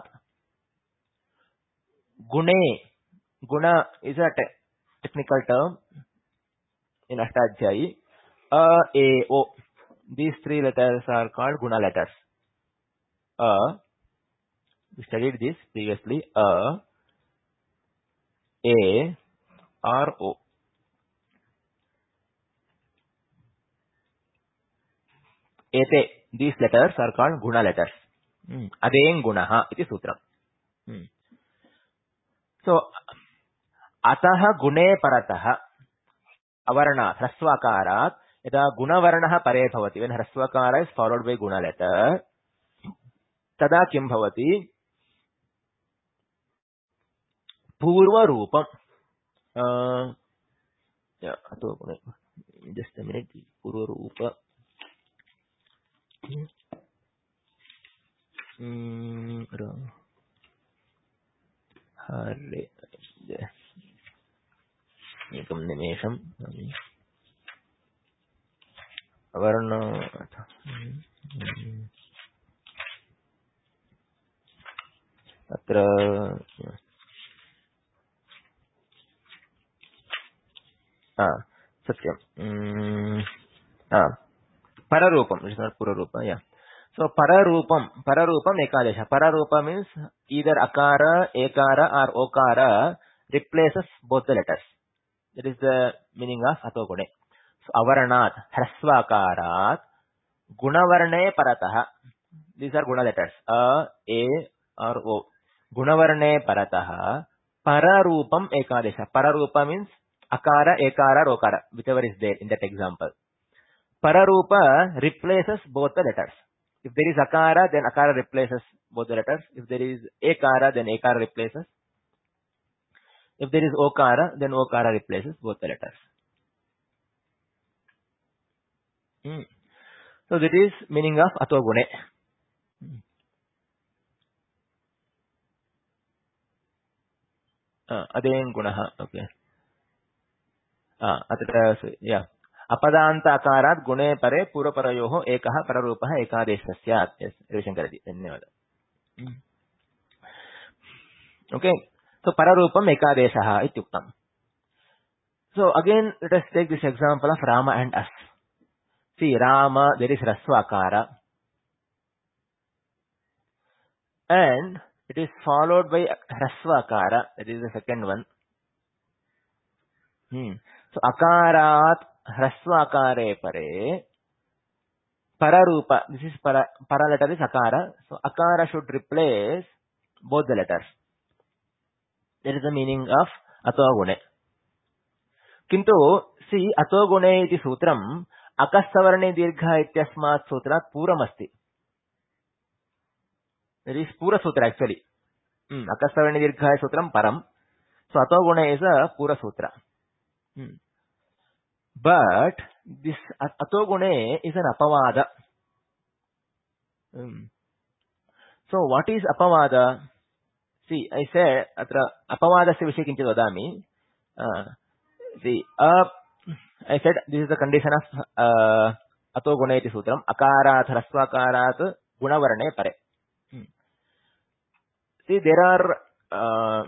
gune. Guna is a te- technical term in Ashtadhyayi. A, A, O. These three letters are called Guna letters. A, we studied this previously. A, A, R, O. ete, these letters are called guna letters. Hmm. Adeng gunaha iti sutram. Hmm. So, ataha gune parataha avarna hrasvakarat yada gunavarnaha pare bhavati. When hrasvakara is followed by guna letter, tada kim bhavati? Purva rupam. Uh, yeah, just a minute. Purva rupa. Hmm. Hare. Ekam nimesham. Avarna. Atra. Ah, Satyam. Mm, ah, Pararupam. It's not Purarupa, yeah. So, Pararupam. Pararupam Ekadesha. Pararupa means either Akara, Ekara or Okara replaces both the letters. That is the meaning of Atogune. So, Avaranat, Hrasvakarat, Gunavarne Parataha. These are Guna letters. A, A or O. Gunavarne Parataha. Pararupam Ekadesha. Pararupa means Akara, Ekara, Okara, whichever is there in that example. Pararupa replaces both the letters. If there is Akara, then Akara replaces both the letters. If there is Ekara, then Ekara replaces. If there is Okara, then Okara replaces both the letters. Hmm. So that is meaning of Atogune. Hmm. Uh, Adeng Gunaha. Okay. Ah, Atra, yeah. Apadanta akarat gune pare pura parayoho ekaha pararupaha ekadeshasyat. Yes, Ravishankaraji. Dhanyawada. Okay. So, pararupam ekadeshaha ityuktam. So, again, let us take this example of Rama and us. See, Rama, there is Rasva Akara. And it is followed by Rasva Akara. That is the second one. Hmm. So, Akarat, Rasva Akare pare. Pararupa, this is para, para letter is Akara. So, Akara should replace both the letters. That is the meaning of Atogune. Kintu, see, Atogune iti sutram, Akasavarne dirgha ityasmat sutrat puramasti. That is Pura Sutra actually. Hmm. Akasavarne dirgha sutram param. So, Atogune is a Pura Sutra. Hmm. But, this Atogune is an Apavada. Hmm. So, what is Apavada? See, I said, atra apavadasya vishe kinchit vadami. Uh, see, uh, I said this is the condition of uh, atogune iti sutram. Akarat, hrasvakarat, gunavarne pare. Hmm. See, there are uh,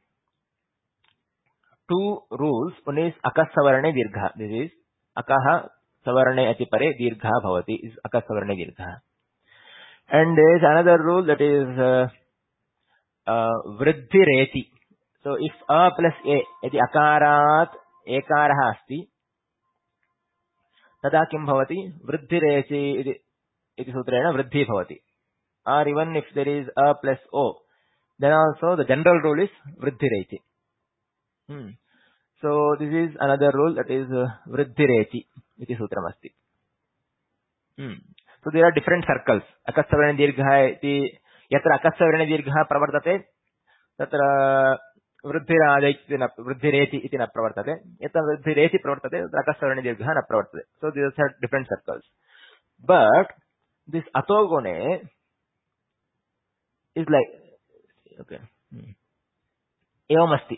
two rules. One is akasavarne dirgha. This is akaha savarne ati pare dirgha bhavati. Is akasavarne dirgha. And there is another rule that is uh, Uh, vriddhi reti. So if a plus a iti akarat ekarah asti, tada kim bhavati? Vriddhi reti iti, iti sutrena vriddhi bhavati. Or even if there is a plus o, then also the general rule is vriddhi reti. Hmm. So this is another rule, that is uh, vriddhi reti iti sutram asti. Hmm. So there are different circles. Akasavarne dirgha iti yatra akasavarne dirgha pravartate tatra वृद्धिरादि वृद्धिरेति इति न प्रवर्तते यत्र वृद्धिरेति प्रवर्तते तत्र अकस्वर्णे दीर्घः न प्रवर्तते. So these are different circles. But this atogone is like, okay, evam asti.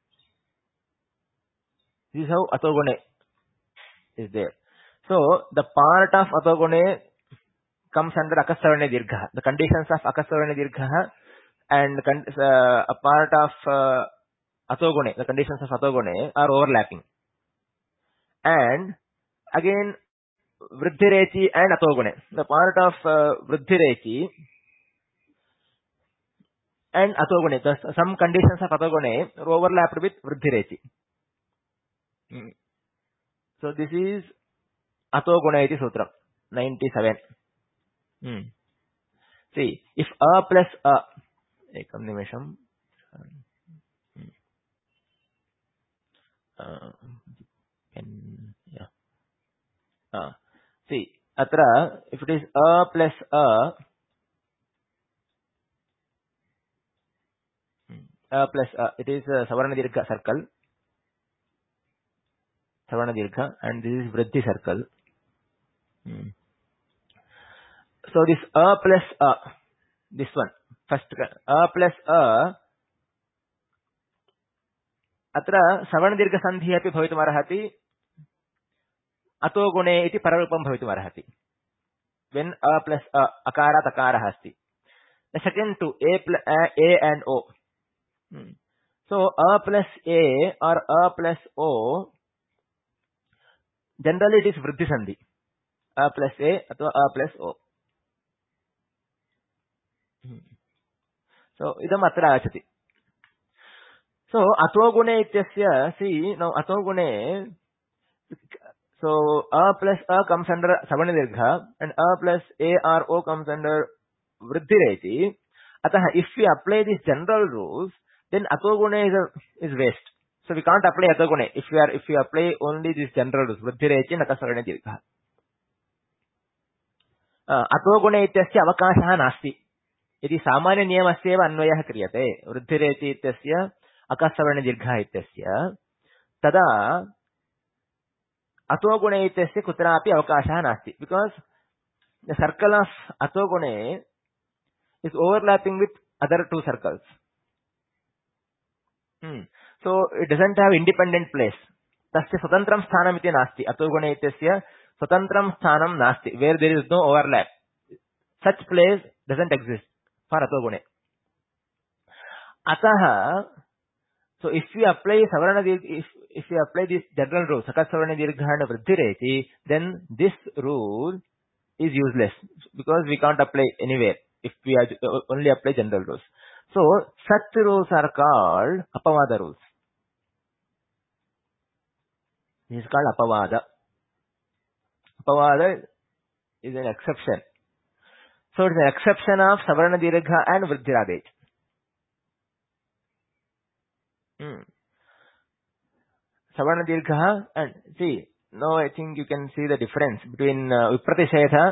This is how atogone is there. So the part of atogone comes under akasvarne dirgha. The conditions of akasvarne dirgha and uh, a part of uh, atogone, the conditions of atogone are overlapping. And again, vriddhirechi and atogone, the part of uh, vriddhirechi and atogone, the, some conditions of atogone are overlapped with vriddhirechi. Hmm. So this is atogone iti sutra ninety-seven. Hmm. See, if a plus a, ekam nimisham. Uh, can, yeah. Uh, see, atra, if it is a plus a, a plus a, it is a Savarna Dirgha circle. Savarna Dirgha, and this is Vriddhi circle. Hmm. So this a plus a, this one, first, a plus a, अत्र सवर्णदीर्घसन्धिः अपि भवितुमर्हति अतो गुणे इति पररूपं भवितुमर्हति when a plus a akarat akarah asti. The second two a plus a, a and o. Hmm. So a plus a or a plus o, generally it is vriddhi sandhi. A plus a अथवा a plus o. Hmm. So idam atra agachati. So ato gune ityasya, see now ato gune. So a plus a comes under Savarna Dirgha and a plus a or o comes under Vriddhi Reti. Ataha, if we apply these general rules, then ato gune is a, is waste. So we can't apply ato gune if we are if we apply only these general rules. Vriddhi Reti naka Savarna Dirgha. Ato gune ityasya avakashaha nasti. Yadi samanya niyamasya eva अन्वयः क्रियते. Vriddhi Reti ityasya akasavarna dirgha ityasya tada ato gune ityasya kutrapi avakashah nasti, because the circle of ato gune is overlapping with other two circles. Hmm. So it doesn't have independent place. Tasya swatantram sthanam iti nasti. Ato gune ityasya swatantram sthanam nasti, where there is no overlap. Such place doesn't exist for ato gune. Ataha, so if we apply Savarna Dirgha, if, if we apply this general rule, Sakat Savarna Dirgha and Vriddhi Reti, then this rule is useless because we can't apply anywhere if we are only apply general rules. So such rules are called Apavada rules. This is called Apavada. Apavada is an exception. So it's an exception of Savarna Dirgha and Vriddhi Radej. Hmm. Savarna Dirgha, and see, now I think you can see the difference between uh, Vipratishetha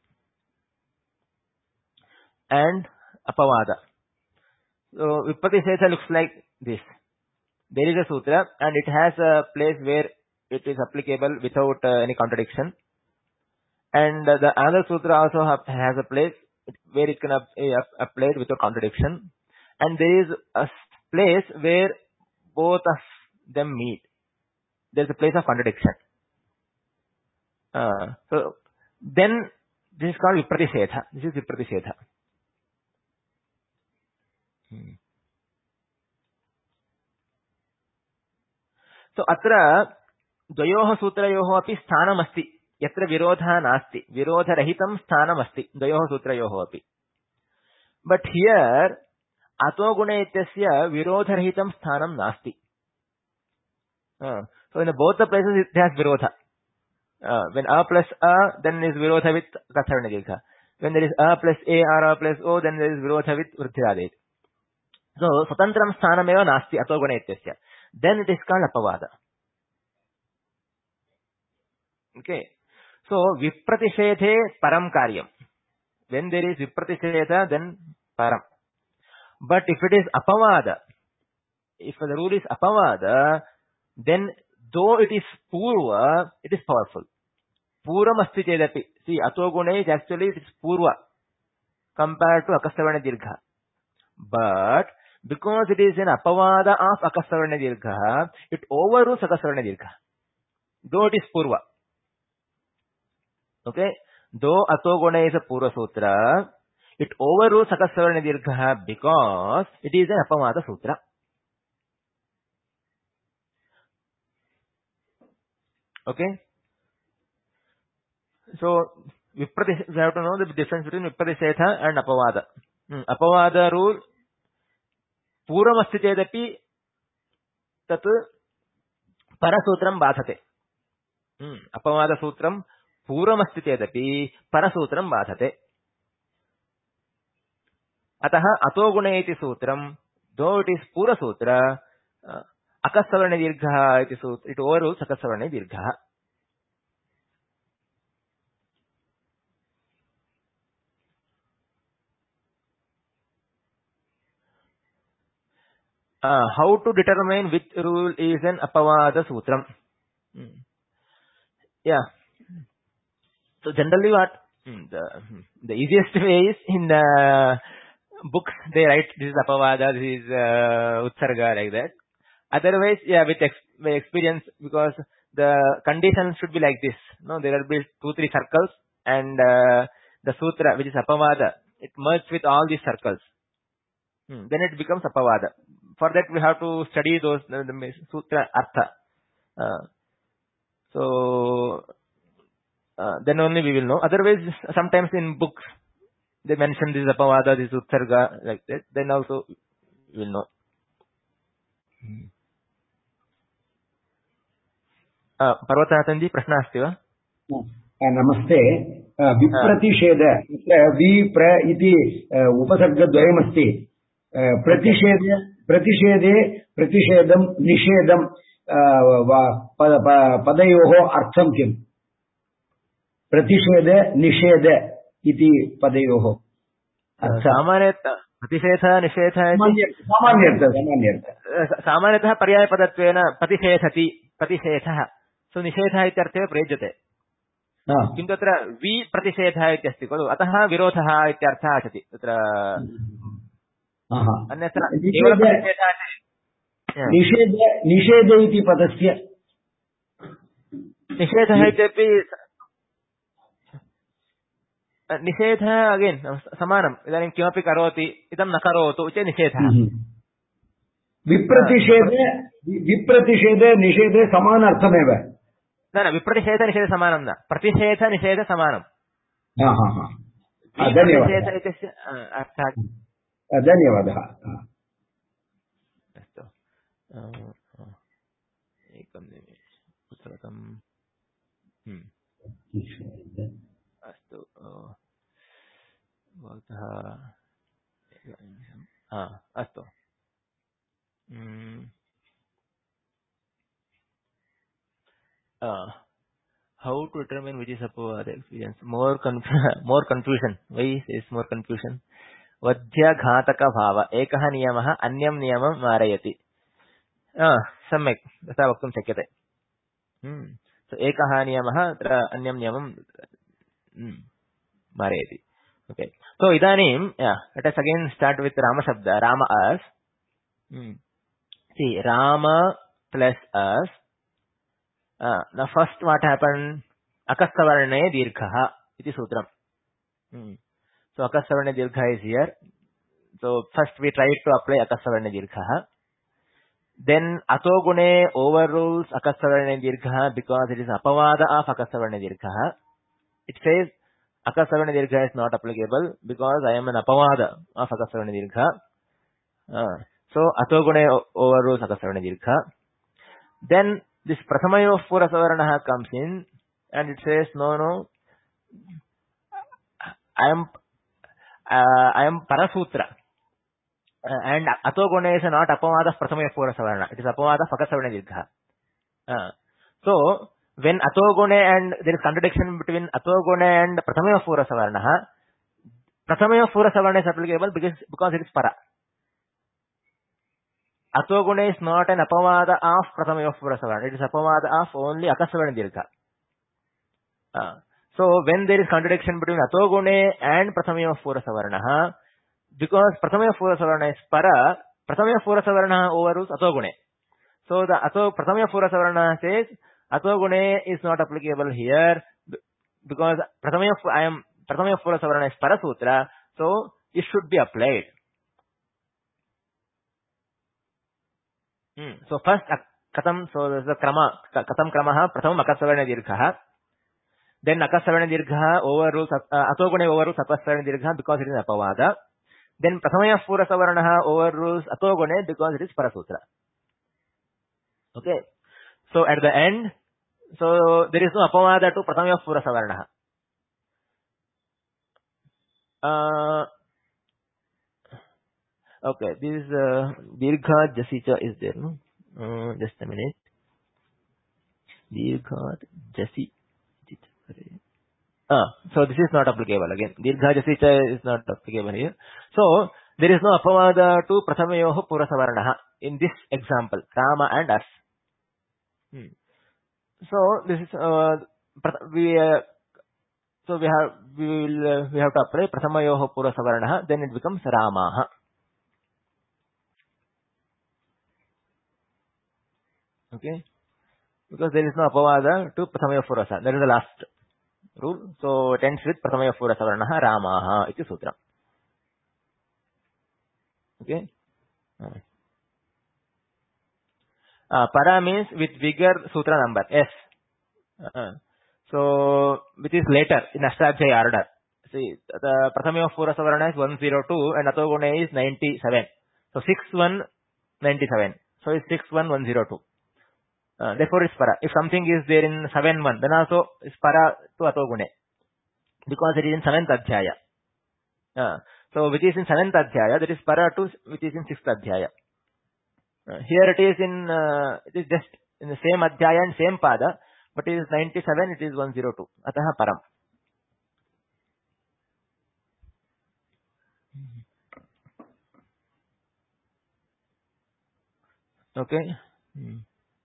and Apavada. So Vipratishetha looks like this. There is a sutra and it has a place where it is applicable without uh, any contradiction. And uh, the another sutra also have, has a place where it can be uh, applied without contradiction. And there is a place where both of them meet. There is a place of contradiction. Uh, so then this is called Vipratishetha. This is Vipratishetha. Hmm. So atra dvayoh sutrayoh api sthanam asti. Yatra virodha nasti. Virodha rahitam sthanam asti. Dvayoh sutrayoh api. But here ato gune ityasya virodha rahitam sthanam nasti. Uh, so in both the places it has virodha. Uh, when a plus a, then is virodha with Savarna Dirgha. When there is a plus a or a plus o, then there is virodha with Vriddhi Radej. So swatantram sthanam eva nasti ato gune ityasya. Then it is called Apavada. Okay. So Vipratishethe param karyam. When there is Vipratishetha, then param. But if it is Apavada, if the rule is Apavada, then though it is Purva, it is powerful. Puram asti chedapi. See, ato gune is actually it is Purva compared to Akasavarna Dirgha. But because it is an Apavada of Akasavarna Dirgha, it overrules Akasavarna Dirgha. Though it is Purva. Okay? Though ato gune is a Purva Sutra, it overrules Akasavarna Dirgha because it is an Apavada Sutra. Okay? So, Vipratishetha, we have to know the difference between Vipratishetha and Apavada. Hmm. Apavada rule, Puram asti chedapi tat Parasutram badhate. Hmm. Apavada Sutram, Puram asti chedapi Parasutram badhate. Ataha ato gune iti sutram, though it is pura sutra, uh, akasavarne dirgha iti sutra, it overrules akasavarne dirgha. Uh, how to determine which rule is an apavada sutram? Hmm. Yeah. So generally what? Hmm, the, hmm, the easiest way is in the books they write this is apavada, this is uh, utsarga, like that. Otherwise, yeah, with, ex with experience, because the conditions should be like this. No, there will be two, three circles, and uh, the sutra, which is apavada, it merges with all these circles. Hmm. Then it becomes apavada. For that, we have to study those the, the sutra artha. Uh, so uh, then only we will know. Otherwise, sometimes in books they mention this apavada, this utsarga, like that. Then also we will know. Hmm. Uh, Parvatanatanji, prashna asti va? नमस्ते विप्रतिषेध वि प्र इति उपसर्गद्वयमस्ति प्रतिषेध प्रतिषेधे प्रतिषेधं निषेधं पदयोः अर्थं किम् प्रतिषेध निषेध इति पदयोः सामान्यतः प्रतिषेधः निषेधः सामान्यतः सामान्यतः सामान्यतः पर्यायपदत्वेन प्रतिषेधति प्रतिषेधः सो निषेधः इत्यर्थे प्रयुज्यते किन्तु तत्र वि प्रतिषेधः इत्यस्ति खलु अतः विरोधः इत्यर्थः आचति तत्र अन्यत्र निषेध निषेध इति पदस्य निषेधः इत्यपि निषेधः अगेन् समानम् इदानीं किमपि करोति इदं न करोतु इति निषेधः विप्रतिषेधे विप्रतिषेधे निषेधे समानार्थमेव न न विप्रतिषेध निषेध समानं न प्रतिषेध निषेध समानं धन्यवादः इत्यस्य अर्थः धन्यवादः अस्तु एकं निमिषं पुस्तकम् अस्तु भवतः अस्तु Uh, how to determine which is apavada experience? More conf more confusion. Why is more confusion? Vadhya ghataka bhava. Ekah niyamah anyam niyamam marayati. Ah, सम्यक् तथा वक्तुं शक्यते. Hmm. So ekah niyamah तत्र anyam niyamam marayati. Okay. So idanim, yeah, let us again start with Rama Shabda. Rama as. Hmm. See, Rama plus as. Uh, now first what happened? Akasavarne dirgha iti sutram. Hmm. So akasavarne dirgha is here. So first we try to apply akasavarne dirgha. Then atogune overrules akasavarne dirgha because it is apavada of akasavarne dirgha. It says akasavarne dirgha is not applicable because I am an apavada of akasavarne dirgha. Uh, so atogune overrules akasavarne dirgha. Then this prathamayo pura savarna comes in and it says no no I am uh, I am parasutra uh, and atogune is not apavada of prathamayo pura savarna, it is apavada of akasavarna dirgha. Uh, so when atogune and there is contradiction between atogune and prathamayo pura savarna, prathamayo pura savarna is applicable because because it is para. Atogune is not an apavada of prathamayo pura savarna. It is apavada of only akasavarna dirgha. Uh, so when there is contradiction between atogune and prathamayo pura savarna, because prathamayo pura savarna is para, prathamayo pura savarna overrules atogune. So the ato prathamayo pura savarna says atogune is not applicable here because prathamayo I am prathamayo pura savarna is para sutra, so it should be applied. Hmm. So first, katam, so there's the krama, katam kramaha, pratham akasavarna dirgha. Then akasavarna dirgha overrules, uh, atogune overrules akasavarna dirgha because it is apavada. Then prathamaya pura savarna overrules atogune because it is parasutra. Okay. So at the end, so there is no apavada to prathamaya pura savarna. Uh, Okay, this uh, Dirgha Jasicha is there, no? Uh, just a minute. Dirgha Jasi. Ah, so this is not applicable again. Dirgha Jasicha is not applicable here. So, there is no apavada to Prathamayoho Purasavarnaha in this example, Rama and us. Hmm. So, this is, uh, we, uh, so we have, we will, uh, we have to apply Prathamayoho Purasavarnaha, then it becomes Ramaha. Okay? Because there is no apavada to Prathamayoho Purasa. That is the last rule. So, it ends with Prathamayoho Purasavarnaha, Ramaha, iti sutra. Okay? Uh, uh, para means with bigger sutra number, S. Uh, so, which is later in Ashtadhyaya order. See, the Prathamayoho Purasavarna is one hundred two and Atogune is ninety-seven. So, six one ninety-seven. So, it's six one one zero two. Uh, therefore, it's para. If something is there in seven one, then also it's para to Atogune. Because it is in seventh Adhyaya. Uh, so, which is in seventh Adhyaya, that is para to which is in sixth Adhyaya. Uh, here it is in, uh, it is just in the same Adhyaya and same pada, but it is ninety-seven, it is one hundred two. Ataha param. Okay. Hmm.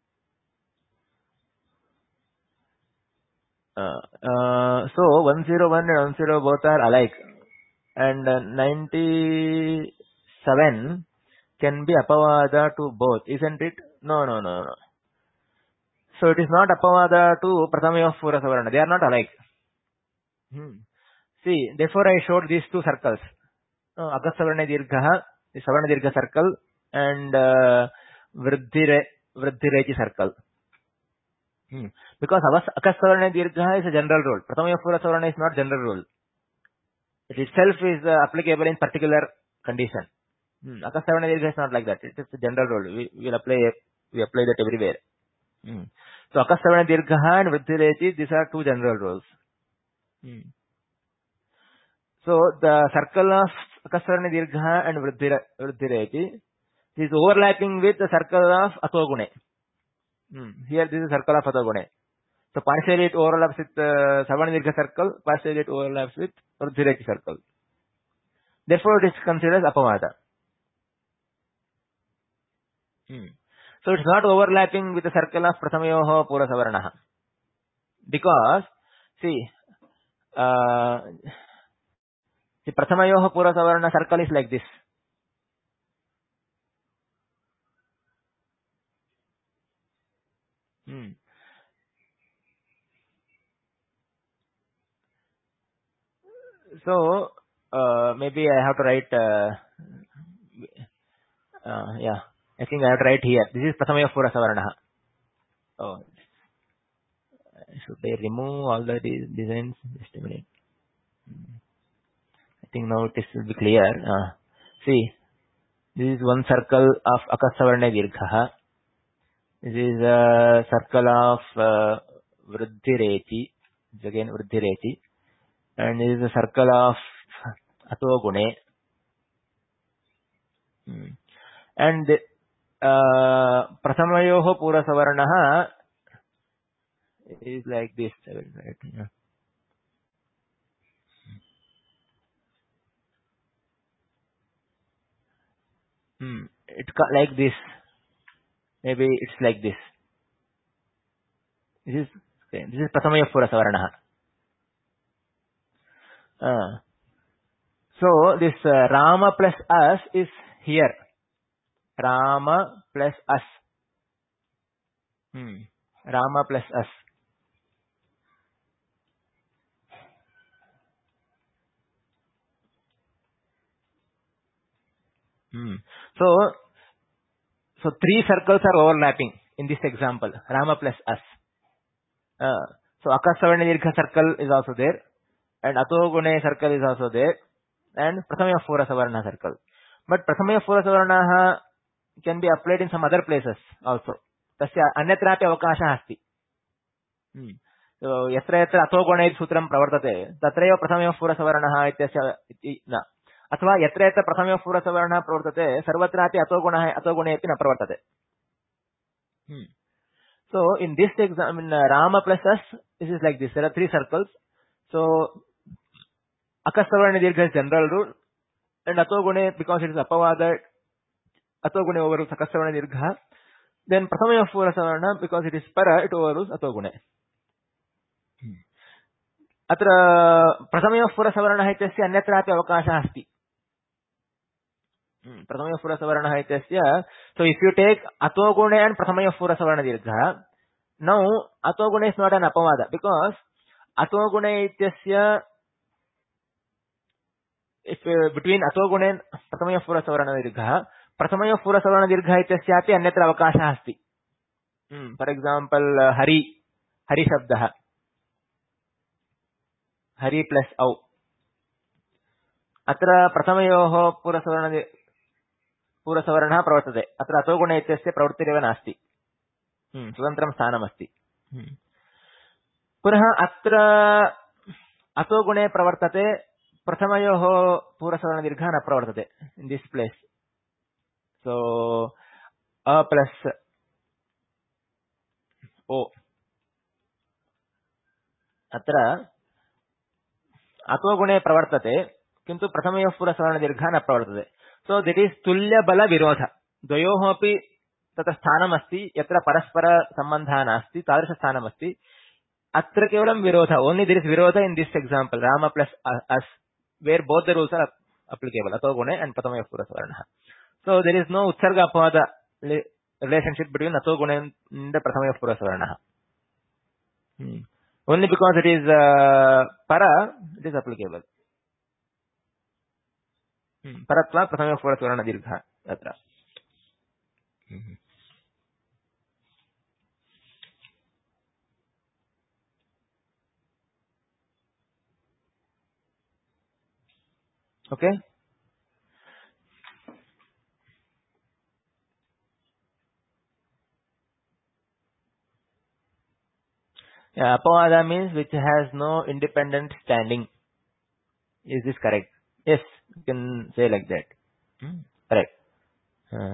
Uh, uh, so, one hundred one and one hundred both are alike. And uh, ninety-seven can be apavada to both, isn't it? No, no, no, no. So, it is not apavada to Prathamayoho Purasavarna. They are not alike. Hmm. See, therefore I showed these two circles. Uh, Akasavarna Dirgha, the Savarna Dirgha circle, and uh, Vriddhire, Vriddhirechi circle. Hmm. Because Akasavarna Dirgha is a general rule. Prathamayoho Purasavarna is not general rule. It itself is uh, applicable in particular condition. Hmm. Akasavarna Dirgha is not like that. It is a general rule. We will apply we apply that everywhere. Hmm. So Akasavarna Dirgha and Vriddhirechi, these are two general rules. Hmm. So the circle of Akasavarna Dirgha and Vriddhirechi is overlapping with the circle of Atogune. Hmm. Here this is circle of Atogune. So partially it overlaps with the Savarna Dirgha circle, partially it overlaps with Vriddhirechi circle. Therefore it is considered as apavada. Hmm. So it's not overlapping with the circle of Prathamayoho Purasavarnaha. Because, see, uh, the Prathamayoho Purasavarna circle is like this. Hmm. So, uh, maybe I have to write, uh, uh, yeah, I think I have to write here. This is Prathamayoho Purasavarnaha. Oh, should I remove all the de- designs? Just a minute. I think now this will be clear. Uh, see, this is one circle of Akasavarna Dirgha. This is a circle of uh, Vriddhirechi. This again Vriddhirechi. And this is a circle of Atogune. Hmm. And uh, Prathamayoho Purasavarnaha is like this. I will write, yeah. Hmm. It's ca- like this. Maybe it's like this. This is okay. This is Prathamayoho Purasavarnaha. Uh, so this uh, Rama plus us is here. Rama plus us. Hmm. Rama plus us. Hmm. So, so three circles are overlapping in this example. Rama plus us. Uh, so Akasavarna Dirgha circle is also there, and Atogune circle is also there, and Prathamayoho Purasavarna circle. But Prathamayoho Purasavarnaha can be applied in some other places also. Tasya anyatrapi avakasha asti. Hmm. So yatra yatra Atogune sutram pravartate, tatraiva Prathamayoho Purasavarnaha ityasya iti na. अथवा यत्र यत्र प्रथमयोः पूर्वसवर्णः प्रवर्तते सर्वत्रापि अतो गुणः अतो गुणे अपि न प्रवर्तते. So in this exam, in uh, Rama plus us, this is like this. There are three circles. So Akasavarna Dirgha is general rule, and Ato Gune, because it is Apavada, Ato Gune overrules Akasavarna Dirgha. Then Prathamayoः Purasavarna, because it is Para, it overrules Ato Gune. अत्र प्रथमयोः पुरसवर्णः इत्यस्य अन्यत्रापि अवकाशः अस्ति. प्रथमयोः पुरसवर्णः इत्यस्य, so if you take अतो गुणे and प्रथमयोः पुरसवर्ण दीर्घः, now अतो गुणे is not an अपवाद, because अतो गुणे इत्यस्य, if uh, between अतो गुणे and प्रथमयोः पुरसवर्ण दीर्घः, प्रथमयोः पुरसवर्ण दीर्घः इत्यस्यापि अन्यत्र अवकाशः अस्ति. फॉर एग्जांपल हरि, हरि शब्दः, हरि प्लस औ, अत्र प्रथमयोः पुरसवर्ण पूर्वसवर्णः प्रवर्तते. अत्र अतो गुणे इत्यस्य प्रवृत्तिरेव नास्ति, स्वतन्त्रं स्थानमस्ति. पुनः अत्र अतो गुणे प्रवर्तते, प्रथमयोः पूर्वसवर्णदीर्घः न प्रवर्तते इन् दिस् प्लेस्. सो अ प्लस् ओ, अत्र अतो गुणे प्रवर्तते किन्तु प्रथमयोः पूर्वसवर्णदीर्घः न प्रवर्तते. So that is tulya bala virodha. द्वयोः अपि तत्र स्थानमस्ति यत्र परस्पर सम्बन्धः नास्ति, तादृश स्थानमस्ति. अत्र केवलं विरोध. Only there is virodha in this example, Rama plus us, where both the rules are applicable, ato gune and pratamayoः purasavarnah. So there is no utsarga apavada relationship between ato gune and pratamayoः purasavarnah. Hmm. Only because it is uh, para, it is applicable. परत्वा प्रथमयोः पूर्वसवर्ण दीर्घः अत्र. Okay. Yeah, apavada means which has no independent standing. Is this correct? Yes, you can say like that. Hmm. Correct. Uh.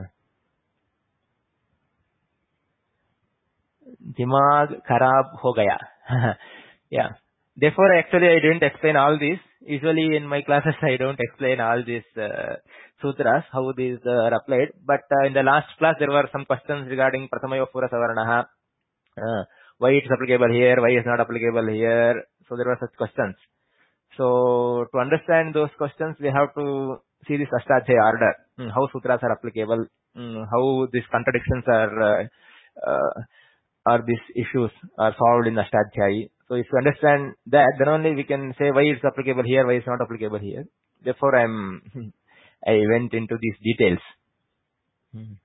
Dimag kharab ho gaya. Yeah. Therefore, actually, I didn't explain all this. Usually in my classes, I don't explain all these uh, sutras, how these uh, are applied. But uh, in the last class, there were some questions regarding Prathamayoः Purasavarnah. Uh, why it is applicable here, why it is not applicable here. So there were such questions. So to understand those questions, we have to see this Ashtadhyayi order, mm, how sutras are applicable, mm, how these contradictions are, uh, uh, or these issues are solved in Ashtadhyayi. So if you understand that, then only we can say why it's applicable here, why it's not applicable here. Therefore, I'm I went into these details. Mm.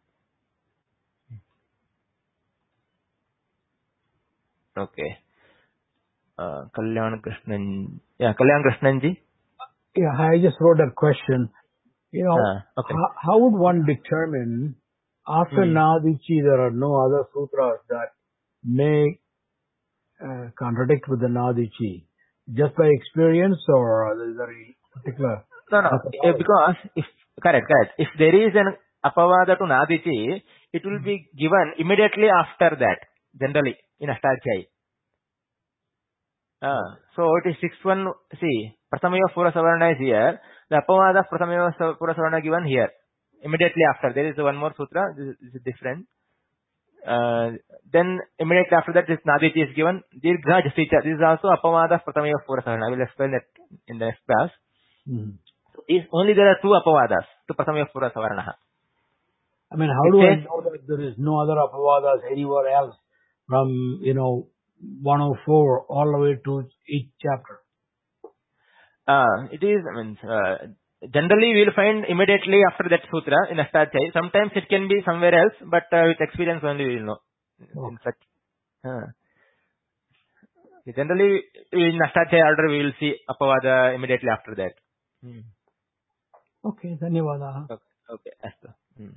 Okay. Uh, Kalyan Krishnan, yeah, Kalyan Krishnanji. Yeah, I just wrote a question. You know, uh, okay. how, how would one determine after hmm. Nadichi there are no other sutras that may uh, contradict with the Nadichi? Just by experience, or is there a particular? No, no, uh, because if, correct, correct. If there is an apavada to Nadichi, it will hmm. be given immediately after that, generally, in Ashtadhyayi. Uh, so it is six one, see, Prathamayoः Purasavarna is here, the apavada of Prathamayoः Purasavarna given here, immediately after. There is one more sutra, this is, this is different. Uh, then immediately after that, this Nadichi is given, Dirgha Jasicha, this is also apavada of Prathamayoः Purasavarna. I will explain that in the next class. Mm. So is only there are two apavadas to Prathamayoः Purasavarna. I mean, how it do says, I know that there is no other apavadas anywhere else from, you know, one oh four all the way to each chapter? Uh, it is, I mean, uh, generally we will find immediately after that sutra in Ashtadhyayi. Sometimes it can be somewhere else, but uh, with experience only we will know. Okay. In such, uh, generally in Ashtadhyayi order we will see apavada immediately after that. Hmm. Okay, dhanyavada. Okay, okay, astu. Hmm.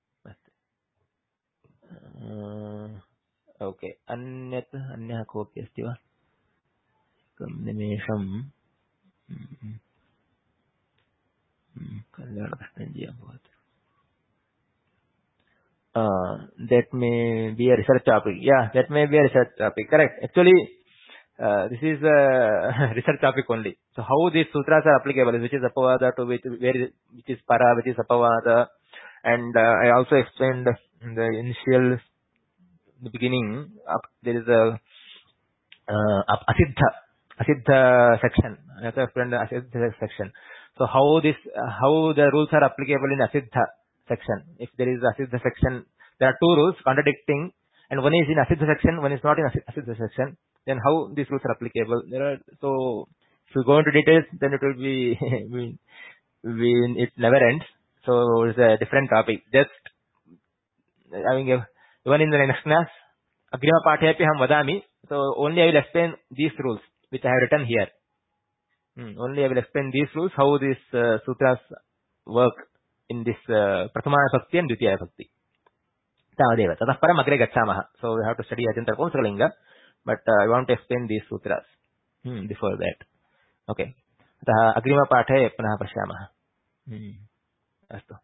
Astu. Uh, okay अन्यत् अन्यः कोऽपि अस्ति वा? एकं निमेषम्. Uh, that may be a research topic. Yeah, that may be a research topic. Correct. Actually, uh, this is a research topic only. So how these sutras are applicable, which is apavada to which, where is, which is para, which is apavada. And uh, I also explained in the initial, the beginning, up, there is a uh, asiddha, asiddha section. I have to explain the asiddha section. So how this, uh, how the rules are applicable in asiddha section. If there is asiddha section, there are two rules contradicting, and one is in asiddha section, one is not in asiddha section. Then how these rules are applicable? There are, so if you go into details, then it will be, we, we, it never ends. So it's a different topic. Just having a, even in the next class, Agrima Pathyapi Ham Vadami. So only I will explain these rules which I have written here. Hmm. Only I will explain these rules, how these uh, sutras work in this uh, Prathama Bhakti and Dvitiya Bhakti. Tavadeva. Tatah param agre gacchamaha. So we have to study Ajanta Pumsakalinga, but uh, I want to explain these sutras hmm, before that. Okay. Atah Agrima Pathe Punah Pashyamaha. Hmm. Astu.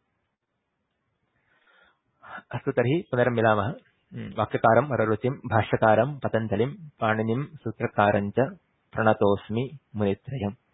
Astu tarhi punaram milamah. Vakyakaram Araruchim Bhashakaram Patanjalim Paninim Sutrakarancha Pranatosmi Munitrayam.